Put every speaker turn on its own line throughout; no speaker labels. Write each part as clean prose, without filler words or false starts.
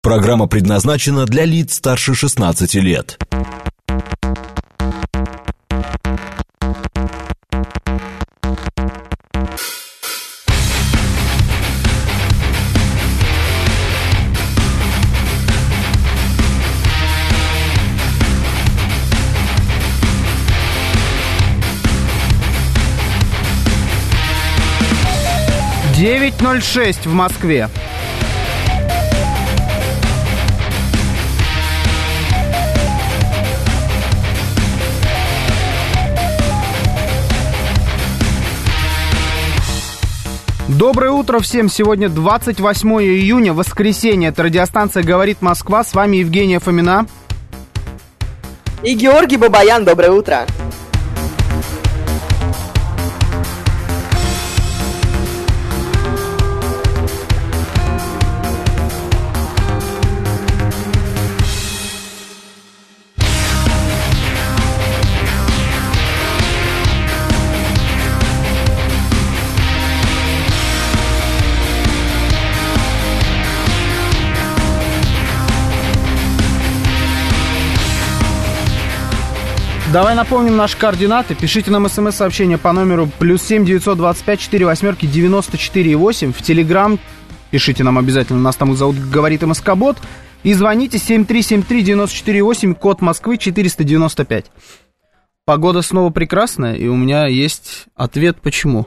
Программа предназначена для лиц старше 16 лет.
«9:06 в Москве. Доброе утро всем. Сегодня 28 июня, воскресенье. Это радиостанция «Говорит Москва». С вами Евгения Фомина.
И Георгий Бабаян. Доброе утро.
Давай напомним наши координаты. Пишите нам смс-сообщение по номеру +7 925 48 94 8. В Телеграм пишите нам обязательно. Нас там зовут «Говорит МСК-бот». И звоните 7373-94-8, код Москвы 495. Погода снова прекрасная, и у меня есть ответ, почему.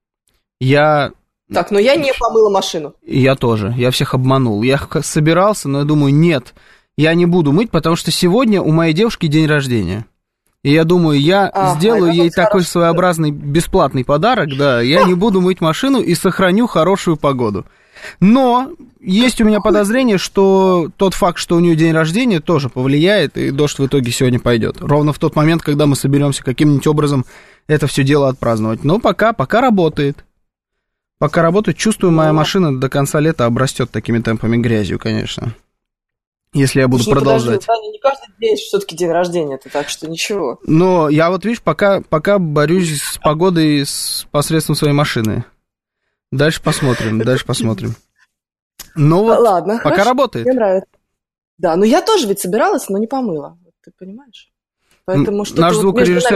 Так, но я не помыла машину.
Я тоже. Я всех обманул. Я собирался, но я думаю, нет, я не буду мыть, потому что сегодня у моей девушки день рождения. И я думаю, я сделаю ей такой своеобразный бесплатный подарок, да, я не буду мыть машину и сохраню хорошую погоду. Но есть у меня подозрение, что тот факт, что у нее день рождения, тоже повлияет, и дождь в итоге сегодня пойдет. Ровно в тот момент, когда мы соберемся каким-нибудь образом это все дело отпраздновать. Но пока работает. Пока работает, чувствую, моя машина до конца лета обрастет такими темпами грязью, конечно. Если я буду продолжать.
Подожди, не каждый день все-таки день рождения, так что ничего.
Но я вот, видишь, пока борюсь с погодой посредством своей машины. Дальше посмотрим. Ну вот, ладно, пока хорошо, работает.
Мне нравится. Да, но я тоже ведь собиралась, но не помыла. Ты понимаешь? Поэтому что-то
наш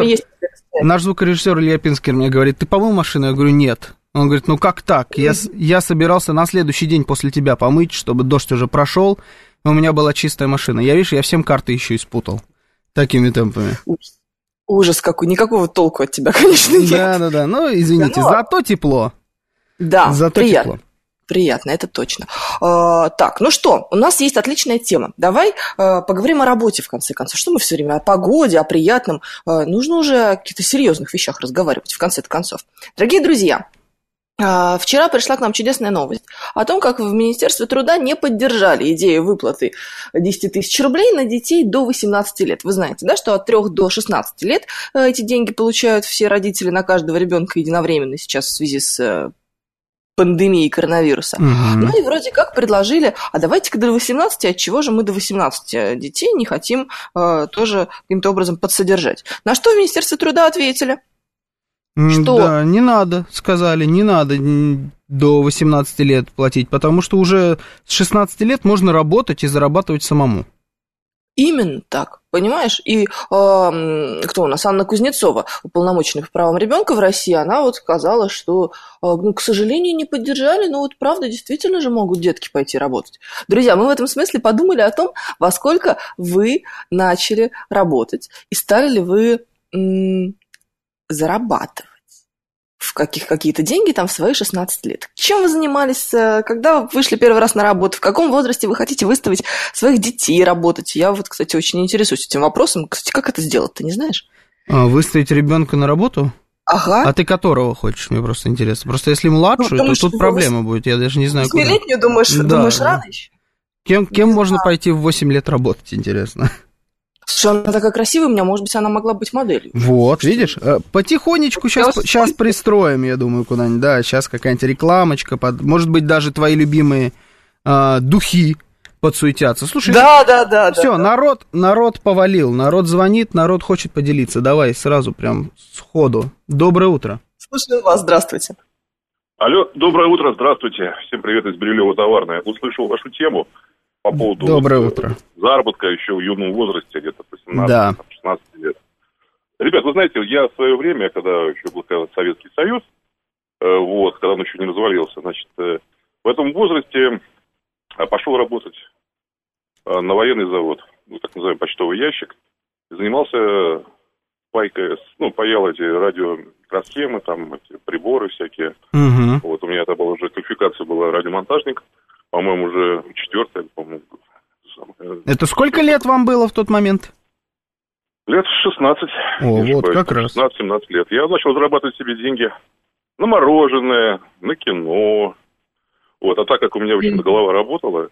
звукорежиссер Илья Пинскер мне говорит: ты помыл машину? Я говорю, нет. Он говорит, ну как так? Я собирался на следующий день после тебя помыть, чтобы дождь уже прошел. У меня была чистая машина. Я всем карты еще и спутал. Такими темпами.
Ужас какой. Никакого толку от тебя, конечно, нет.
Да. Ну, извините, зато тепло.
Да,
зато
приятно.
Тепло.
Приятно, это точно. Так, ну что, у нас есть отличная тема. Давай поговорим о работе, в конце концов. Что мы все время о погоде, о приятном. Нужно уже о каких-то серьезных вещах разговаривать, в конце концов. Дорогие друзья, вчера пришла к нам чудесная новость о том, как в Министерстве труда не поддержали идею выплаты 10 тысяч рублей на детей до 18 лет. Вы знаете, да, что от 3 до 16 лет эти деньги получают все родители на каждого ребенка единовременно сейчас в связи с пандемией коронавируса. Ну и вроде как предложили, а давайте-ка до 18, отчего же мы до 18 детей не хотим тоже каким-то образом подсодержать. На что в Министерстве труда ответили? Что?
Да, не надо, сказали, не надо до 18 лет платить, потому что уже с 16 лет можно работать и зарабатывать самому.
Именно так, понимаешь? И кто у нас? Анна Кузнецова, уполномоченная по правам ребенка в России, она вот сказала, что, к сожалению, не поддержали, но вот правда, действительно же могут детки пойти работать. Друзья, мы в этом смысле подумали о том, во сколько вы начали работать, и стали ли вы зарабатывать в какие-то деньги там в свои 16 лет. Чем вы занимались, когда вы вышли первый раз на работу, в каком возрасте вы хотите выставить своих детей работать? Я вот, кстати, очень интересуюсь этим вопросом. Кстати, как это сделать, ты не знаешь?
Выставить ребенка на работу?
Ага.
А ты которого хочешь? Мне просто интересно. Просто если младшую, то тут проблема будет. Я даже не знаю, куда.
8-летнюю думаешь, рано еще?
Кем можно пойти в 8 лет работать, интересно?
Слушай, она такая красивая у меня, может быть, она могла быть моделью.
Вот, видишь, потихонечку сейчас пристроим, я думаю, куда-нибудь, да, сейчас какая-нибудь рекламочка, может быть, даже твои любимые духи подсуетятся. Слушай,
да.
Все, народ повалил, народ звонит, народ хочет поделиться. Давай сразу прям сходу. Доброе утро.
Слушаю вас, здравствуйте.
Алло, доброе утро, здравствуйте. Всем привет из Бирюлево-Товарное. Услышал вашу тему. по поводу
Доброе утро.
Заработка еще в юном возрасте, где-то по 17-16
Да.
лет. Ребят, вы знаете, я в свое время, когда еще был Советский Союз, когда он еще не развалился, значит, в этом возрасте пошел работать на военный завод, так называемый почтовый ящик, и занимался пайкой, паял эти радиомикросхемы, там эти приборы всякие.
Угу.
Вот у меня это была уже квалификация, была радиомонтажник, по-моему, уже 4-я, по-моему.
Это сколько лет вам было в тот момент?
Лет 16.
О, вот как раз.
16-17 лет. Я начал зарабатывать себе деньги на мороженое, на кино. Вот, а так как у меня очень голова работала,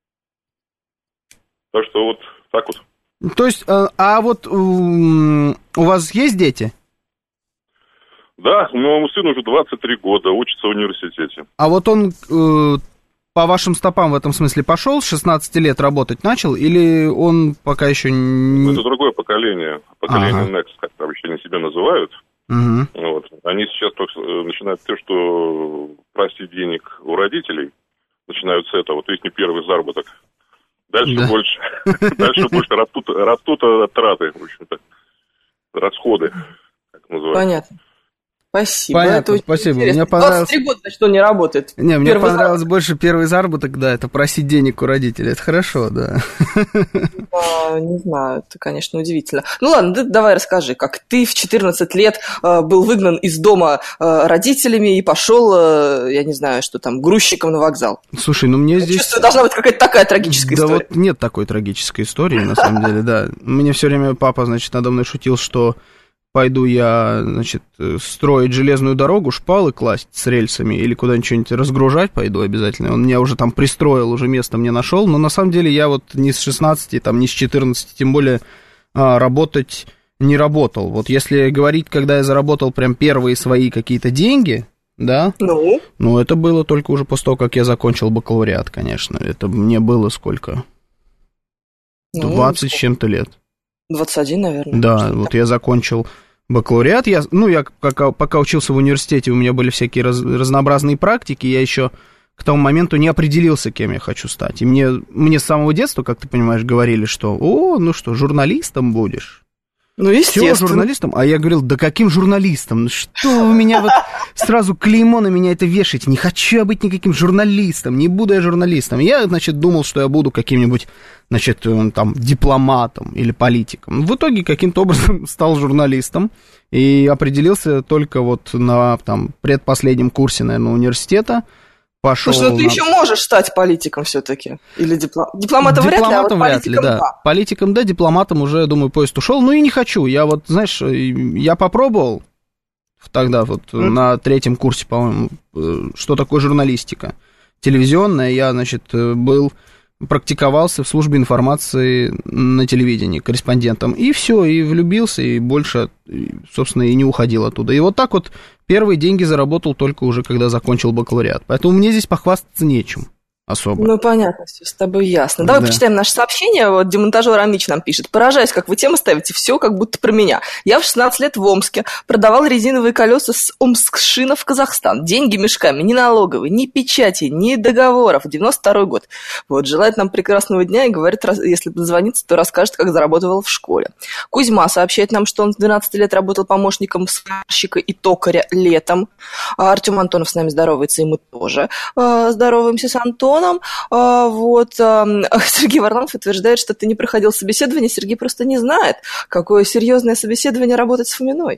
так что вот так вот.
То есть, а вот у вас есть дети?
Да, моему сыну уже 23 года, учится в университете.
А вот он по вашим стопам в этом смысле пошел, с 16 лет работать начал, или он пока еще не...
Это другое поколение, Next, как там еще они себя называют.
Угу.
Вот. Они сейчас только начинают с того, что просить денег у родителей, начинают с этого, то есть не первый заработок. Дальше больше растут траты, в общем-то, расходы, как называют.
Понятно. Спасибо.
Понятно, спасибо. Мне
23 года, значит, он не работает.
Не, мне понравилось больше первый заработок, да, это просить денег у родителей. Это хорошо, да.
Не знаю, это, конечно, удивительно. Ну ладно, давай расскажи, как ты в 14 лет был выгнан из дома родителями и пошел, я не знаю, что там, грузчиком на вокзал.
Слушай, мне здесь...
Чувствую, должна быть какая-то такая трагическая история.
Да вот нет такой трагической истории, на самом деле, да. Мне все время папа, значит, надо мной шутил, что пойду я, значит, строить железную дорогу, шпалы класть с рельсами или куда-нибудь что-нибудь разгружать пойду обязательно. Он меня уже там пристроил, уже место мне нашел. Но на самом деле я вот ни с 16, там, ни с 14, тем более работать не работал. Вот если говорить, когда я заработал прям первые свои какие-то деньги, да, ну это было только уже после того, как я закончил бакалавриат, конечно. Это мне было сколько? 20 с чем-то лет.
21, наверное.
Да, вот я закончил бакалавриат. Я пока учился в университете, у меня были всякие разнообразные практики, я еще к тому моменту не определился, кем я хочу стать. И мне с самого детства, как ты понимаешь, говорили, что, журналистом будешь.
Ну, естественно.
Все, журналистом? А я говорил, да каким журналистом? Ну что вы меня вот сразу клеймо на меня это вешаете? Не хочу я быть никаким журналистом, не буду я журналистом. Я, значит, думал, что я буду каким-нибудь, значит, там, дипломатом или политиком. В итоге каким-то образом стал журналистом и определился только вот на, там, предпоследнем курсе, наверное, университета. Пошел.
Слушай, ты еще можешь стать политиком все-таки? Или дипломатом вряд ли, а вот политиком
да. Политиком, да, дипломатом уже, я думаю, поезд ушел. Ну и не хочу. Я вот, знаешь, я попробовал тогда вот на 3-м курсе, по-моему, что такое журналистика телевизионная. Я, значит, практиковался в службе информации на телевидении корреспондентом. И все, и влюбился, и больше, собственно, и не уходил оттуда. И вот так вот первые деньги заработал только уже, когда закончил бакалавриат. Поэтому мне здесь похвастаться нечем особо.
Ну, понятно, все с тобой ясно. Давай почитаем наше сообщение. Вот демонтажер Амич нам пишет. Поражаюсь, как вы темы ставите, все как будто про меня. Я в 16 лет в Омске продавал резиновые колеса с Омскшина в Казахстан. Деньги мешками, ни налоговой, ни печати, ни договоров. 92-й год. Вот, желает нам прекрасного дня и говорит, если дозвонится, то расскажет, как заработал в школе. Кузьма сообщает нам, что он с 12 лет работал помощником сварщика и токаря летом. Артем Антонов с нами здоровается, и мы тоже здороваемся с Антоном. Сергей Варламов утверждает, что ты не проходил собеседование. Сергей просто не знает, какое серьезное собеседование работать с Фоминой.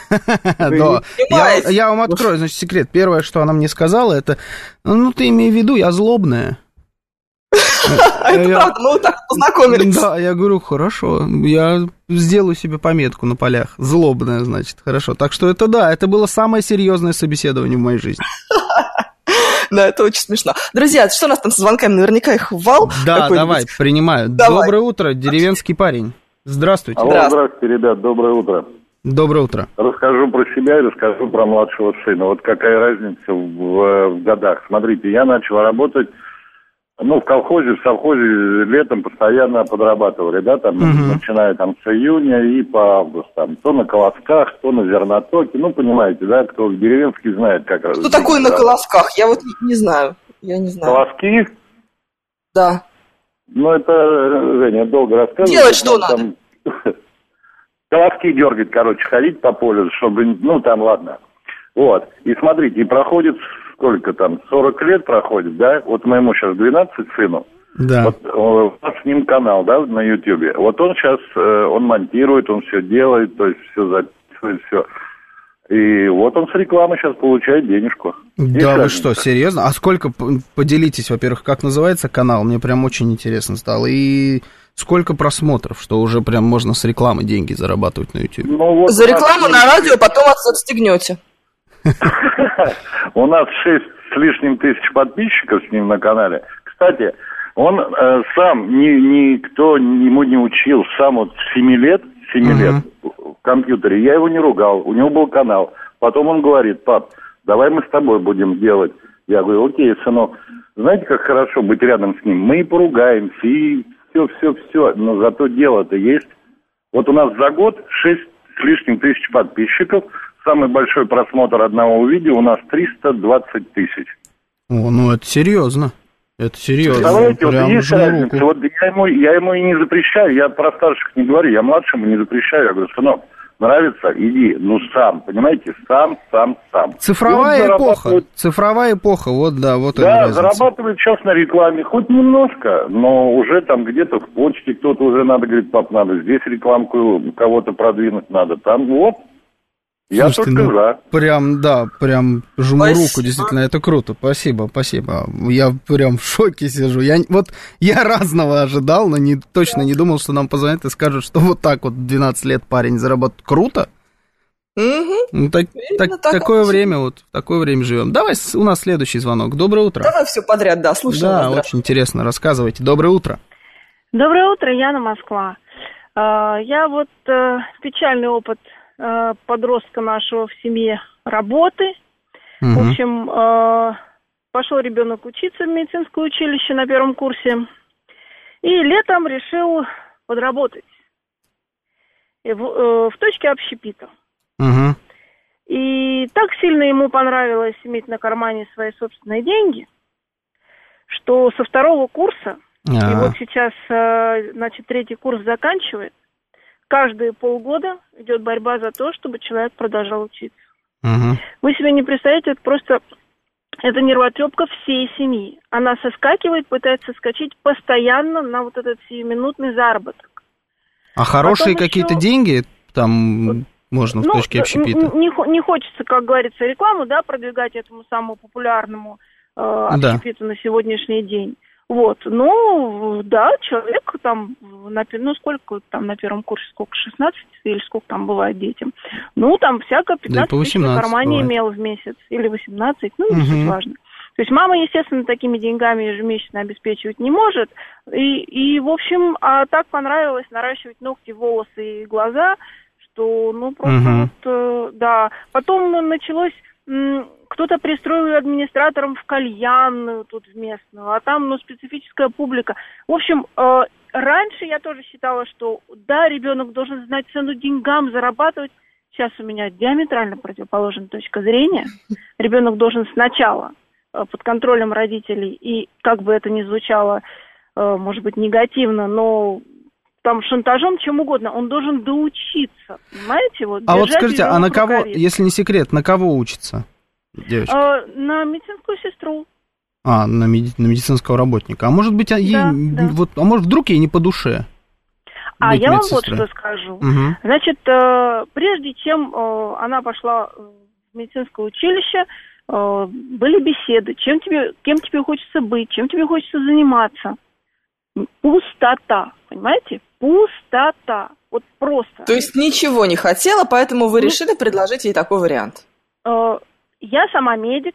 Я вам открою, значит, секрет. Первое, что она мне сказала, это, ты имей в виду, я злобная.
Это правда, мы вот так познакомились.
Да, я говорю, хорошо, я сделаю себе пометку на полях. Злобная, значит, хорошо. Так что это было самое серьезное собеседование в моей жизни.
Да, это очень смешно. Друзья, что у нас там со звонками? Наверняка их вал.
Да, давай, принимаю. Давай. Доброе утро, деревенский парень. Здравствуйте.
Алло, здравствуйте, ребят, доброе утро.
Доброе утро.
Расскажу про себя и расскажу про младшего сына. Вот какая разница в годах. Смотрите, я начал работать, в колхозе, в совхозе летом постоянно подрабатывали, да, там, начиная там с июня и по август, там, то на колосках, то на зернотоке, понимаете, да, кто деревенский знает, как...
Что такое на колосках? Я вот не знаю, я не знаю.
Колоски?
Да.
Ну, это, Женя, долго рассказывать.
Делать что надо?
Колоски дергать, короче, ходить по полю, чтобы, ну, там, ладно. Вот. И смотрите, и проходит, сколько там, 40 лет проходит, да? Вот моему сейчас 12 сыну.
Да.
Вот у нас с ним канал, да, на Ютьюбе. Вот он сейчас, он монтирует, он все делает, то есть все записывает, все. И вот он с рекламы сейчас получает денежку.
Да вы что, серьезно? А сколько, поделитесь, во-первых, как называется канал? Мне прям очень интересно стало. И сколько просмотров, что уже прям можно с рекламы деньги зарабатывать на YouTube?
Ну, вот
за рекламу на радио потом отстегнете.
У нас 6 с лишним тысяч подписчиков с ним на канале. Кстати, он сам, никто ему не учил, сам вот с 7 лет в компьютере, я его не ругал, у него был канал. Потом он говорит: пап, давай мы с тобой будем делать. Я говорю: окей, сынок, знаете, как хорошо быть рядом с ним? Мы и поругаемся, и все, но зато дело-то есть. Вот у нас за год 6 с лишним тысяч подписчиков, самый большой просмотр одного видео у нас 320 тысяч.
О, ну это серьезно. Это серьезно.
Представляете, вот есть разница. Вот я ему и не запрещаю, я про старших не говорю, я младшему не запрещаю. Я говорю: сынок, нравится, иди, ну сам, понимаете, сам.
Цифровая эпоха, вот да, вот
да, разница. Зарабатывает сейчас на рекламе, хоть немножко, но уже там где-то в почте кто-то уже надо, говорит: пап, надо здесь рекламку кого-то продвинуть надо, там вот. Я
слушайте,
только за.
Прям жму руку, действительно, это круто, спасибо. Я прям в шоке сижу. Я разного ожидал, но точно не думал, что нам позвонят и скажут, что вот так вот 12 лет парень заработает. Круто. Ну, такое время, вот в такое время живем. Давай, у нас следующий звонок. Доброе утро.
Давай все подряд, да, слушаем вас.
Да, очень интересно, рассказывайте. Доброе утро.
Доброе утро, Яна, Москва. Я вот печальный опыт подростка нашего в семье работы. В общем, пошел ребенок учиться в медицинское училище на первом курсе. И летом решил подработать в точке общепита. И так сильно ему понравилось иметь на кармане свои собственные деньги, что со второго курса, и вот сейчас, значит, третий курс заканчивает, каждые полгода идет борьба за то, чтобы человек продолжал учиться. Вы себе не представляете, это просто... Это нервотрепка всей семьи. Она соскакивает, пытается соскочить постоянно на вот этот сиюминутный заработок.
А хорошие какие-то деньги там можно в точке общепита?
Не хочется, как говорится, рекламу, да, продвигать этому самому популярному общепиту на сегодняшний день. Вот, ну, да, человек там, сколько там на первом курсе, сколько, 16 или сколько там бывает детям? Ну, там всяко 15 тысяч на кармане имел в месяц, или 18, ну, не суть важно. То есть мама, естественно, такими деньгами ежемесячно обеспечивать не может, и в общем, а так понравилось наращивать ногти, волосы и глаза, что, ну, просто вот, да. Потом началось... Кто-то пристроил администратором в кальянную тут в местную, а там, специфическая публика. В общем, раньше я тоже считала, что, да, ребенок должен знать цену деньгам, зарабатывать. Сейчас у меня диаметрально противоположная точка зрения. Ребенок должен сначала под контролем родителей, и как бы это ни звучало, может быть, негативно, но... там шантажом, чем угодно, он должен доучиться, понимаете? Вот,
а вот скажите, а на кого, если не секрет, на кого учится девочка?
На медицинскую сестру.
На медицинского работника. А может быть, вот, а может вдруг ей не по душе?
А я вам вот что скажу. Значит, прежде чем она пошла в медицинское училище, были беседы, кем тебе хочется быть, чем тебе хочется заниматься. Пустота, понимаете? Пустота. Вот просто.
То есть ничего не хотела, поэтому вы решили предложить ей такой вариант?
Я сама медик,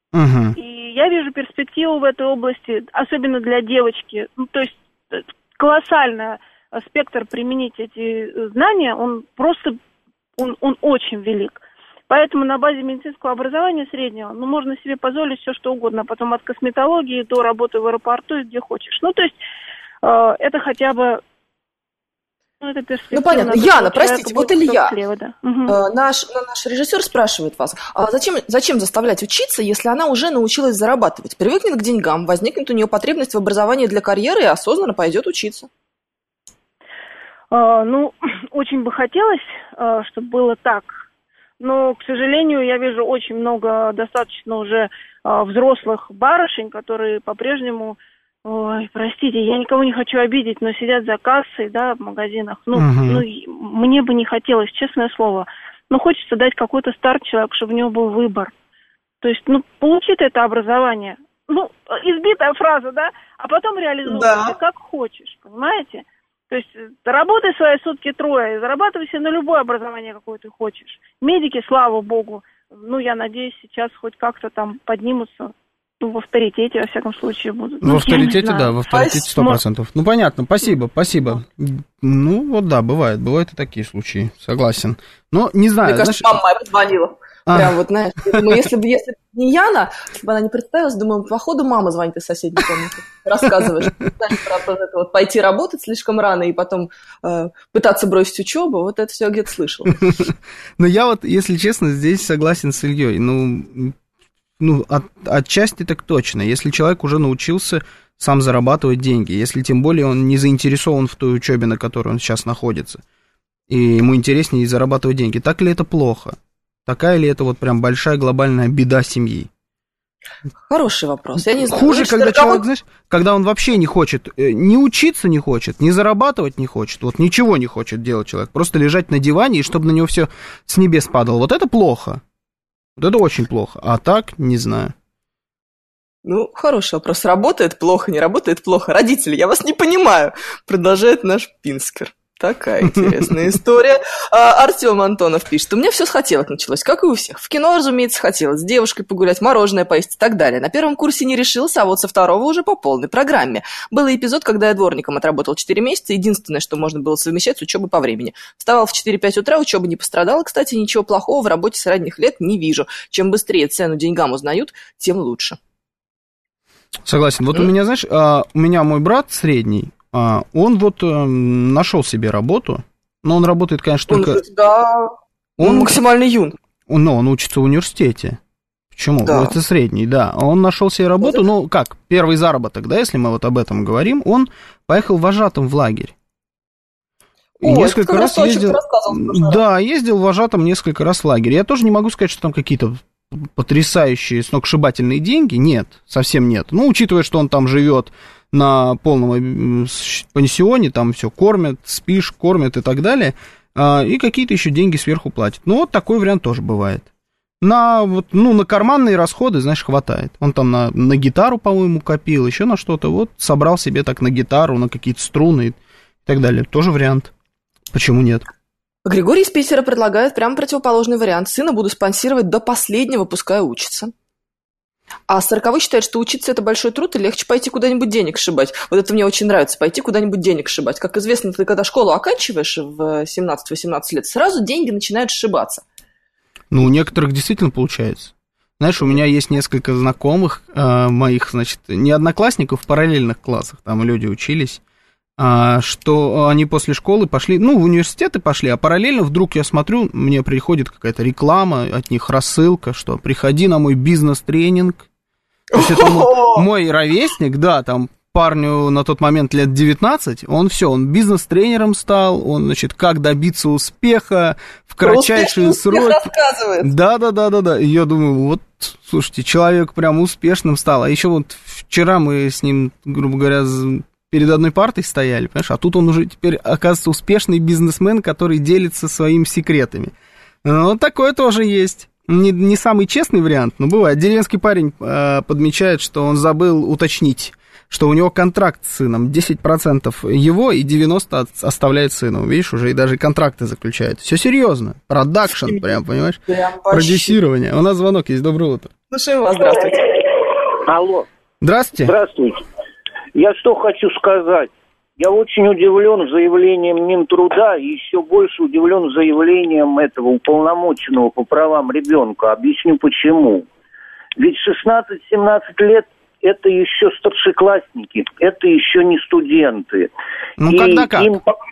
и я вижу перспективу в этой области, особенно для девочки. Ну, то есть колоссальный спектр применить эти знания, он просто, он очень велик. Поэтому на базе медицинского образования среднего, можно себе позволить все что угодно, потом от косметологии до работы в аэропорту и где хочешь. Ну, то есть это хотя бы это перспектива.
Ну, понятно. Яна, простите, вот Илья,
да.
Наш режиссер спрашивает вас, а зачем заставлять учиться, если она уже научилась зарабатывать? Привыкнет к деньгам, возникнет у нее потребность в образовании для карьеры и осознанно пойдет учиться.
Ну, очень бы хотелось, чтобы было так. Но, к сожалению, я вижу очень много достаточно уже взрослых барышень, которые по-прежнему, ой, простите, я никого не хочу обидеть, но сидят за кассой, да, в магазинах. Ну, мне бы не хотелось, честное слово. Но хочется дать какой-то старт человеку, чтобы у него был выбор. То есть, получи ты это образование. Избитая фраза, да, а потом реализуй как хочешь, понимаете? То есть работай свои сутки трое, зарабатывай себе на любое образование, какое ты хочешь. Медики, слава богу, я надеюсь, сейчас хоть как-то там поднимутся, в авторитете, во всяком случае, будут.
В авторитете, да, в авторитете 100%. Ну, понятно, спасибо. Да, бывают и такие случаи, согласен. Но не знаю.
Мне кажется, мама моя позвонила. Прям вот, знаешь, если бы не Яна, если бы она не представилась, думаю, походу мама звонит из соседней комнаты, рассказываешь, знаешь, про это вот пойти работать слишком рано и потом пытаться бросить учебу, вот это все где-то слышал.
Но я вот, если честно, здесь согласен с Ильей. Отчасти так точно. Если человек уже научился сам зарабатывать деньги, если тем более он не заинтересован в той учебе, на которой он сейчас находится, и ему интереснее зарабатывать деньги, так ли это плохо? Такая ли это вот прям большая глобальная беда семьи?
Хороший вопрос, я не знаю.
Хуже, когда человек, знаешь, когда он вообще не хочет, ни учиться не хочет, ни зарабатывать не хочет, вот ничего не хочет делать человек, просто лежать на диване, и чтобы на него все с небес падало. Вот это плохо. Вот это очень плохо. А так, не знаю.
Хороший вопрос. Работает плохо, не работает плохо. Родители, я вас не понимаю, продолжает наш Пинскер. Такая интересная история. Артем Антонов пишет. У меня все с хотелок началось, как и у всех. В кино, разумеется, хотелось. С девушкой погулять, мороженое поесть и так далее. На первом курсе не решился, а вот со второго уже по полной программе. Был эпизод, когда я дворником отработал 4 месяца. Единственное, что можно было совмещать с учебой по времени. Вставал в 4-5 утра, учеба не пострадала. Кстати, ничего плохого в работе с ранних лет не вижу. Чем быстрее цену деньгам узнают, тем лучше.
Согласен. Вот у меня, знаешь, у меня мой брат средний, он вот нашел себе работу, но он работает, конечно, только...
Он максимально юн.
Но он учится в университете. Почему?
Да.
Это средний, да. Он нашел себе работу, первый заработок, да, если мы вот об этом говорим, он поехал вожатым в лагерь. И несколько раз ездил... Да, ездил вожатым несколько раз в лагерь. Я тоже не могу сказать, что там какие-то потрясающие, сногсшибательные деньги. Нет, совсем нет. Учитывая, что он там живет на полном пансионе, там все кормят, спишь, кормят и так далее, и какие-то еще деньги сверху платят. Вот такой вариант тоже бывает. На карманные расходы, знаешь, хватает. Он там на гитару, по-моему, копил, еще на что-то. Вот собрал себе так на гитару, на какие-то струны и так далее. Тоже вариант. Почему нет?
Григорий из Питера предлагает прямо противоположный вариант. Сына буду спонсировать до последнего, пускай учится. А 40-й считает, что учиться – это большой труд, и легче пойти куда-нибудь денег сшибать. Вот это мне очень нравится, пойти куда-нибудь денег сшибать. Как известно, ты когда школу оканчиваешь в 17-18 лет, сразу деньги начинают сшибаться.
У некоторых действительно получается. Знаешь, у меня есть несколько знакомых моих, значит, не одноклассников, в параллельных классах, там люди учились, что они после школы пошли, в университеты пошли, а параллельно вдруг я смотрю, мне приходит какая-то реклама, от них рассылка, что приходи на мой бизнес-тренинг. То есть это мой ровесник, да, там парню на тот момент лет 19, он бизнес-тренером стал, он, значит, как добиться успеха в кратчайшие сроки. Да. И я думаю, вот, слушайте, человек прям успешным стал. А еще вот вчера мы с ним, грубо говоря, перед одной партой стояли, понимаешь, а тут он уже теперь, оказывается, успешный бизнесмен, который делится своими секретами. Вот такое тоже есть. Не самый честный вариант, но бывает. Деревенский парень подмечает, что он забыл уточнить, что у него контракт с сыном, 10% его и 90% оставляет сыну. Видишь, уже и даже контракты заключают. Все серьезно. Продакшн, прям, понимаешь? Продюсирование. У нас звонок есть. Доброе утро.
Слушаем вас. Здравствуйте.
Алло.
Здравствуйте.
Здравствуйте. Я что хочу сказать. Я очень удивлен заявлением Минтруда и еще больше удивлен заявлением этого уполномоченного по правам ребенка. Объясню почему. Ведь 16-17 лет это еще старшеклассники, это еще не студенты.
Когда как?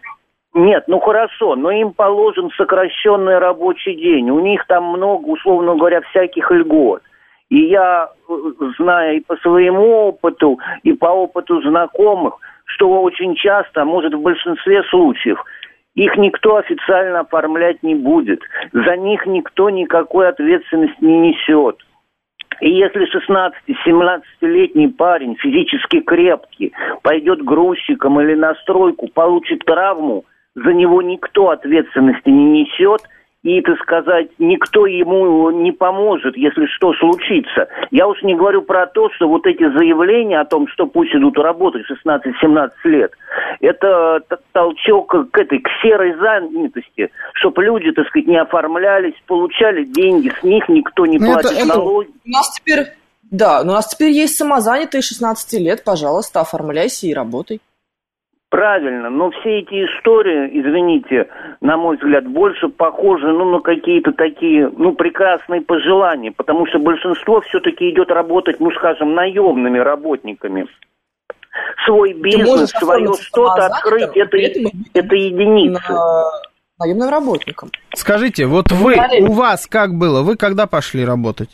Нет, ну хорошо, но им положен сокращенный рабочий день. У них там много, условно говоря, всяких льгот. И я знаю и по своему опыту, и по опыту знакомых, что очень часто, может в большинстве случаев, их никто официально оформлять не будет. За них никто никакой ответственности не несет. И если 16-17-летний парень, физически крепкий, пойдет грузчиком или на стройку, получит травму, за него никто ответственности не несет, и, так сказать, никто ему не поможет, если что случится. Я уж не говорю про то, что вот эти заявления о том, что пусть идут работать 16-17 лет, это толчок к серой занятости, чтобы люди, так сказать, не оформлялись, получали деньги, с них никто не платит налоги.
У нас теперь есть самозанятые 16 лет, пожалуйста, оформляйся и работай.
Правильно, но все эти истории, извините, на мой взгляд, больше похожи, на какие-то такие, прекрасные пожелания, потому что большинство все-таки идет работать, скажем, наемными работниками. Свой бизнес, свое что-то открыть, это единицы.
Наемным работникам.
Скажите, вот у вас как было? Вы когда пошли работать?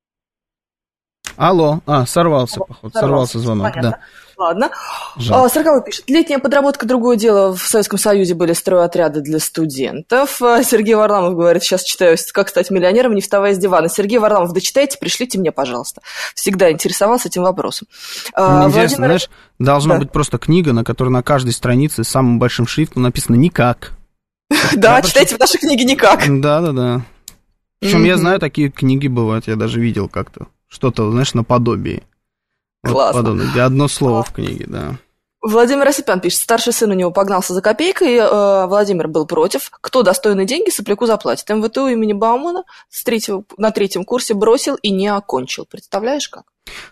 Алло, сорвался, походу, сорвался звонок,
понятно.
Да.
Ладно. 40-й пишет. Летняя подработка, другое дело. В Советском Союзе были стройотряды для студентов. Сергей Варламов говорит, сейчас читаю «Как стать миллионером, не вставая с дивана». Сергей Варламов, дочитайте, пришлите мне, пожалуйста. Всегда интересовался этим вопросом.
Интересно, знаешь, должна быть просто книга, на которой на каждой странице самым большим шрифтом написано «Никак».
Да, читайте в нашей книге «Никак».
Да. Причем я знаю, такие книги бывают, я даже видел как-то. Что-то, знаешь, наподобие.
Классно.
Вот, где одно слово в книге, да.
Владимир Осипян пишет, старший сын у него погнался за копейкой, Владимир был против. Кто достойные деньги сопляку заплатит? МВТУ имени Баумана на 3-м курсе бросил и не окончил. Представляешь, как?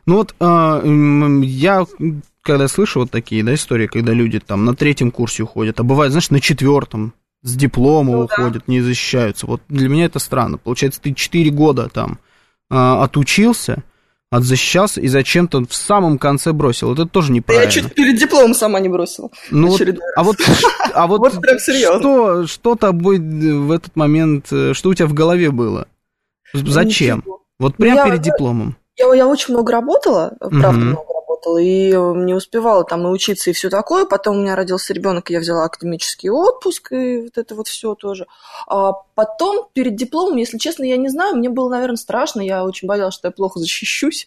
Я, когда слышу вот такие, истории, когда люди там на 3-м курсе уходят, а бывает, знаешь, на 4-м с диплома уходят, не защищаются. Вот для меня это странно. Получается, ты 4 года там отучился, отзащищался и зачем-то в самом конце бросил. Вот это тоже неправильно.
Я чуть перед дипломом сама не бросила.
Вот
прям серьезно.
Что тобой в этот момент, что у тебя в голове было? Зачем?
Ничего.
Вот прям перед дипломом.
Я очень много работала, правда, много работала, и не успевала там научиться и все такое. Потом у меня родился ребенок, и я взяла академический отпуск, и вот это вот все тоже. А потом, перед дипломом, если честно, я не знаю, мне было, наверное, страшно. Я очень боялась, что я плохо защитюсь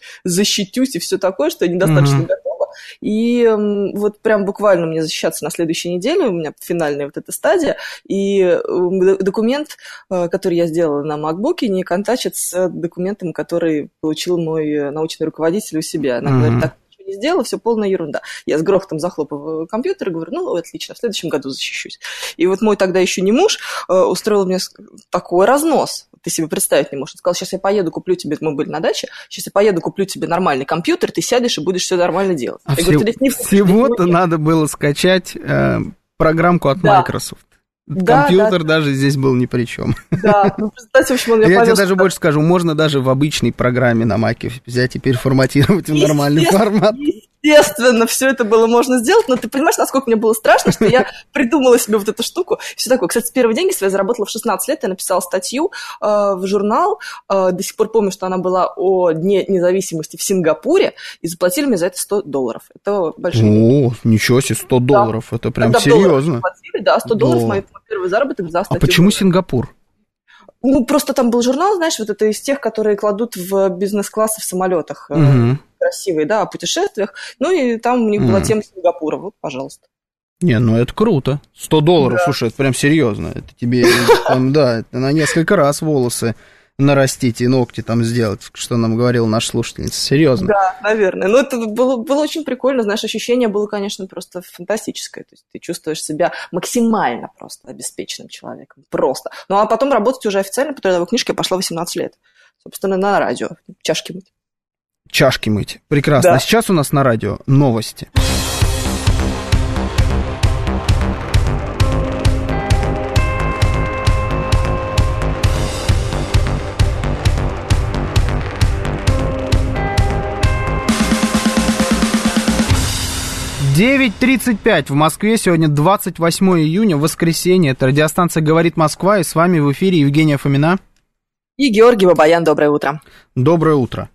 и все такое, что я недостаточно готова. И вот прям буквально мне защищаться на следующей неделе, у меня финальная вот эта стадия, и документ, который я сделала на MacBook, не контачит с документом, который получил мой научный руководитель у себя. Она говорит, так, ничего не сделала, все полная ерунда. Я с грохотом захлопываю компьютер и говорю, отлично, в следующем году защищусь. И вот мой тогда еще не муж устроил мне такой разнос. Ты себе представить не можешь. Он сказал, сейчас я поеду, куплю тебе, мы были на даче, сейчас я поеду, куплю тебе нормальный компьютер, ты сядешь и будешь все нормально делать.
Всего-то надо было скачать программку от Microsoft. Компьютер даже здесь был ни при чем.
Да, в общем, он мне
Я тебе даже больше скажу, можно даже в обычной программе на Маке взять и переформатировать в нормальный формат.
Естественно, все это было можно сделать, но ты понимаешь, насколько мне было страшно, что я придумала себе вот эту штуку. Все такое. Кстати, первые деньги свои заработала в 16 лет, я написала статью в журнал, до сих пор помню, что она была о Дне независимости в Сингапуре, и заплатили мне за это $100. Это большие деньги.
О, ничего себе, $100, это прям серьезно.
Да, $100 мой первый заработок за статью.
А почему Сингапур?
Просто там был журнал, знаешь, вот это из тех, которые кладут в бизнес-классы в самолетах. Красивые, да, о путешествиях. И там у них была тема Сингапура. Вот, пожалуйста.
Не, это круто. $100, слушай, это прям серьезно. Это тебе, это на несколько раз волосы нарастить и ногти там сделать, что нам говорила наша слушательница. Серьезно.
Да, наверное. Это было очень прикольно. Знаешь, ощущение было, конечно, просто фантастическое. То есть ты чувствуешь себя максимально просто обеспеченным человеком. Просто. А потом работать уже официально по трудовой книжке я пошла 18 лет. Собственно, на радио. Чашки мыть.
Чашки мыть. Прекрасно.
Да.
Сейчас у нас на радио новости. 9:35 в Москве. Сегодня 28 июня, воскресенье. Это радиостанция «Говорит Москва». И с вами в эфире Евгения Фомина.
И Георгий Бабаян. Доброе утро.
Доброе утро.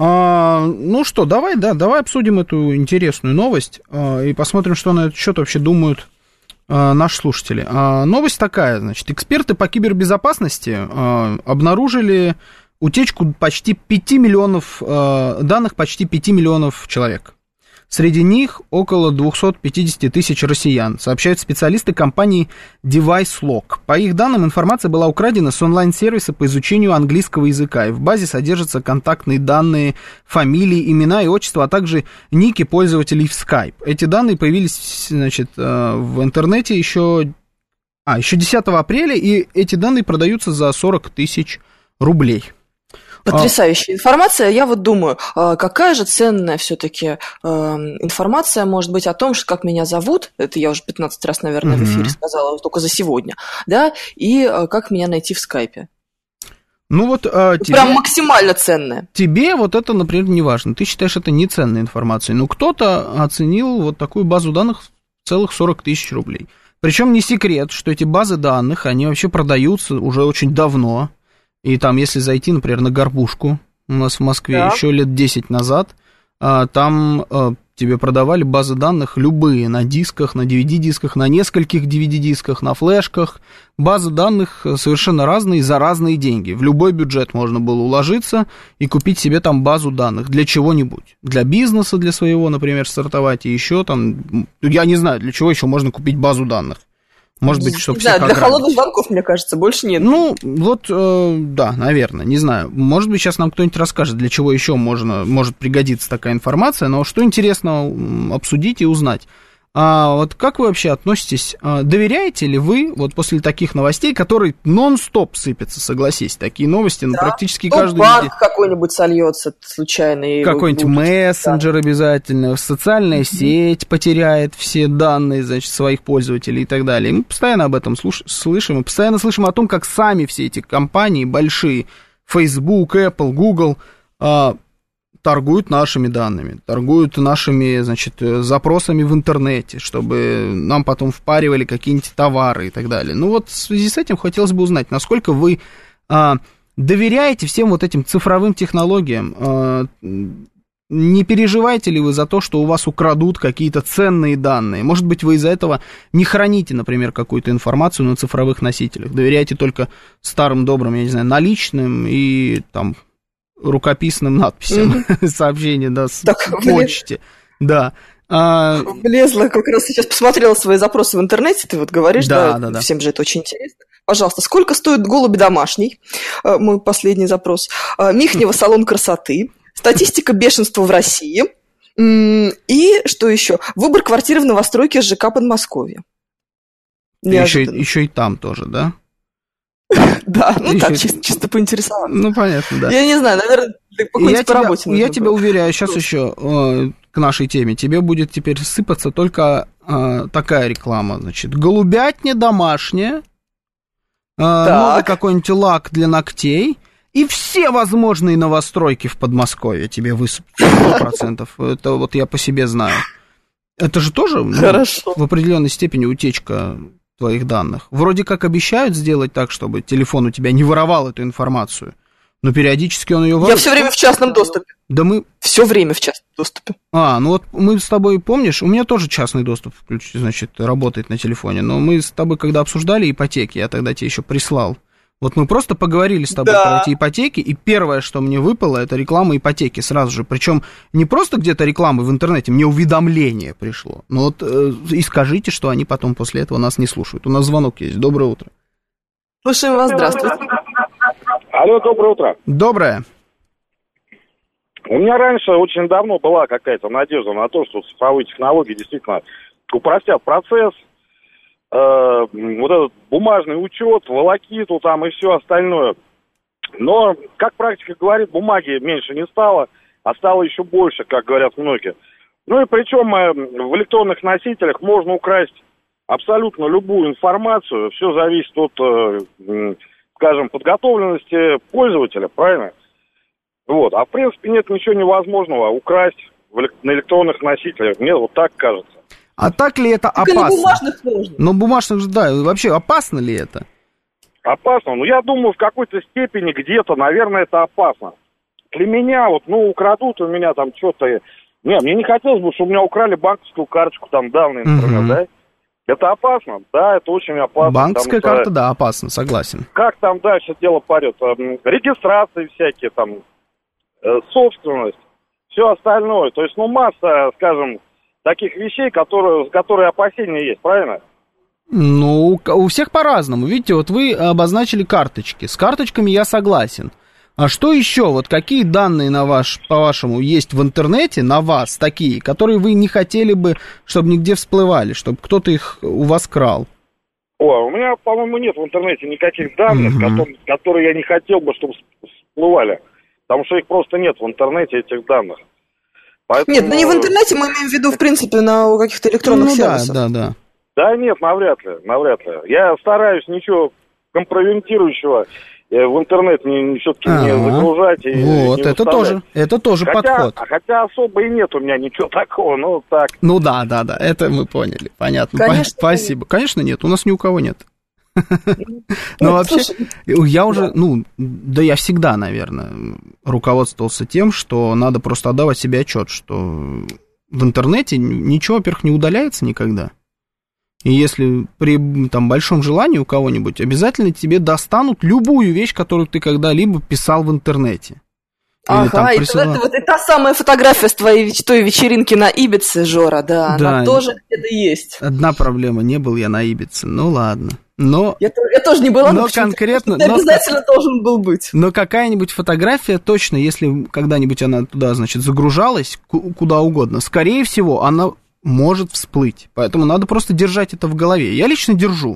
Ну что, давай обсудим эту интересную новость и посмотрим, что на этот счет вообще думают наши слушатели. Новость такая, значит, эксперты по кибербезопасности обнаружили утечку почти 5 миллионов данных почти 5 миллионов человек. Среди них около 250 тысяч россиян, сообщают специалисты компании DeviceLock. По их данным, информация была украдена с онлайн-сервиса по изучению английского языка, и в базе содержатся контактные данные, фамилии, имена и отчества, а также ники пользователей в Skype. Эти данные появились, значит, в интернете еще 10 апреля, и эти данные продаются за 40 тысяч рублей.
Потрясающая информация. Я вот думаю, какая же ценная все-таки информация может быть о том, что как меня зовут, это я уже 15 раз, наверное, в эфире сказала, только за сегодня, да, и как меня найти в скайпе.
Ну вот
прям максимально ценная.
Тебе вот это, например, не важно. Ты считаешь это не ценной информацией. Но кто-то оценил вот такую базу данных в целых 40 тысяч рублей. Причем не секрет, что эти базы данных, они вообще продаются уже очень давно. И там, если зайти, например, на Горбушку у нас в Москве еще лет 10 назад, там тебе продавали базы данных любые, на дисках, на DVD-дисках, на нескольких DVD-дисках, на флешках. Базы данных совершенно разные за разные деньги. В любой бюджет можно было уложиться и купить себе там базу данных для чего-нибудь. Для бизнеса, для своего, например, стартовать, и еще там, я не знаю, для чего еще можно купить базу данных. Может быть, чтобы всех ограбить.
Для холодных звонков, мне кажется, больше нет.
Ну, вот, да, наверное, не знаю. Может быть, сейчас нам кто-нибудь расскажет, для чего еще может пригодиться такая информация, но что интересно обсудить и узнать. Вот как вы вообще относитесь, доверяете ли вы, вот после таких новостей, которые нон-стоп сыпятся, согласись, такие новости, ну, практически каждый день.
Банк какой-нибудь сольется случайно.
Какой-нибудь мессенджер обязательно, социальная сеть потеряет все данные, значит, своих пользователей и так далее. Мы постоянно об этом слышим, и постоянно слышим о том, как сами все эти компании большие, Facebook, Apple, Google, торгуют нашими данными, торгуют нашими, значит, запросами в интернете, чтобы нам потом впаривали какие-нибудь товары и так далее. Ну вот в связи с этим хотелось бы узнать, насколько вы доверяете всем вот этим цифровым технологиям, не переживаете ли вы за то, что у вас украдут какие-то ценные данные? Может быть, вы из-за этого не храните, например, какую-то информацию на цифровых носителях, доверяете только старым добрым, я не знаю, наличным и там рукописным надписям сообщения, да, с почте. Да.
Влезла, как раз сейчас посмотрела свои запросы в интернете, ты вот говоришь, да, всем же это очень интересно. Пожалуйста, сколько стоит голуби домашний? Мой последний запрос. Михнева салон красоты. Статистика бешенства в России. И что еще? Выбор квартиры в новостройке ЖК Подмосковья.
Еще и там тоже, да?
Да, ну так, чисто поинтересоваться.
Ну, понятно, да.
Я не знаю, наверное, ты по работе.
Я тебя уверяю, сейчас еще к нашей теме, тебе будет теперь сыпаться только такая реклама, значит, голубятня домашняя, новый какой-нибудь лак для ногтей, и все возможные новостройки в Подмосковье тебе высыпят 100%. Это вот я по себе знаю. Это же тоже в определенной степени утечка твоих данных. Вроде как обещают сделать так, чтобы телефон у тебя не воровал эту информацию, но периодически он ее ворует.
Я все время в частном доступе.
Да мы...
Все время в частном доступе.
Ну вот мы с тобой, помнишь, у меня тоже частный доступ, значит, работает на телефоне, но мы с тобой, когда обсуждали ипотеки, я тогда тебе еще прислал. Вот мы просто поговорили с тобой про эти ипотеки, и первое, что мне выпало, это реклама ипотеки сразу же. Причем не просто где-то реклама в интернете, мне уведомление пришло. Ну вот и скажите, что они потом после этого нас не слушают. У нас звонок есть. Доброе утро.
Слушаем вас, здравствуйте.
Алло, доброе утро.
Доброе.
У меня раньше очень давно была какая-то надежда на то, что цифровые технологии действительно упростят процесс. Вот этот бумажный учет, волокиту там и все остальное. Но, как практика говорит, бумаги меньше не стало, а стало еще больше, как говорят многие. Ну и причем в электронных носителях можно украсть абсолютно любую информацию. Все зависит от, скажем, подготовленности пользователя, правильно? Вот. А в принципе нет ничего невозможного украсть на электронных носителях. Мне вот так кажется.
А так ли это опасно?
На бумажных можно.
Но бумажных же, да. Вообще, опасно ли это?
Опасно? Ну, я думаю, в какой-то степени где-то, наверное, это опасно. Для меня, вот, украдут у меня там что-то... мне не хотелось бы, чтобы у меня украли банковскую карточку, там, данные, например, да? Это опасно? Да, это очень опасно.
Банковская карта, да, опасно, согласен.
Как там дальше дело пойдет? Регистрации всякие, там, собственность, все остальное. То есть, масса, скажем, таких вещей, за которые опасения есть, правильно?
Ну, у всех по-разному. Видите, вот вы обозначили карточки. С карточками я согласен. А что еще? Вот какие данные, по-вашему, есть в интернете на вас такие, которые вы не хотели бы, чтобы нигде всплывали, чтобы кто-то их у вас крал?
У меня, по-моему, нет в интернете никаких данных, которые я не хотел бы, чтобы всплывали. Потому что их просто нет в интернете, этих данных. Поэтому...
Нет, не в интернете, мы имеем в виду, в принципе, на каких-то электронных сервисах.
Да.
Да нет, навряд ли. Я стараюсь ничего компрометирующего в интернет все-таки не загружать.
Вот, это тоже подход.
Хотя особо и нет у меня ничего такого, так.
Ну да, это мы поняли, понятно. Конечно, спасибо. Конечно нет, у нас ни у кого нет. Но вообще, я уже, я всегда, наверное, руководствовался тем, что надо просто отдавать себе отчет, что в интернете ничего, во-первых, не удаляется никогда. И если при большом желании у кого-нибудь, обязательно тебе достанут любую вещь, которую ты когда-либо писал в интернете.
Ага, это вот и та самая фотография с той вечеринки на Ибице, Жора, да, она тоже где-то есть.
Одна проблема, не был я на Ибице, ладно. Но,
я тоже не была, но
конкретно,
ты обязательно должен был быть.
Но какая-нибудь фотография точно, если когда-нибудь она туда, загружалась, куда угодно, скорее всего, она может всплыть. Поэтому надо просто держать это в голове. Я лично держу.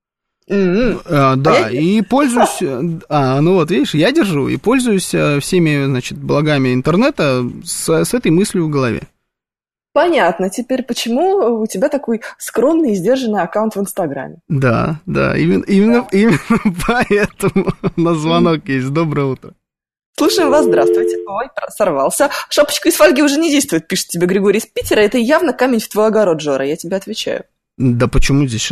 Да, и пользуюсь... видишь, я держу и пользуюсь всеми, благами интернета с этой мыслью в голове.
Понятно. Теперь почему у тебя такой скромный и сдержанный аккаунт в Инстаграме? Да,
именно поэтому на звонок есть. Доброе утро.
Слушаем вас, здравствуйте. Ой, сорвался. Шапочка из фольги уже не действует, пишет тебе Григорий из Питера. Это явно камень в твой огород, Жора, я тебе отвечаю.
Да почему здесь?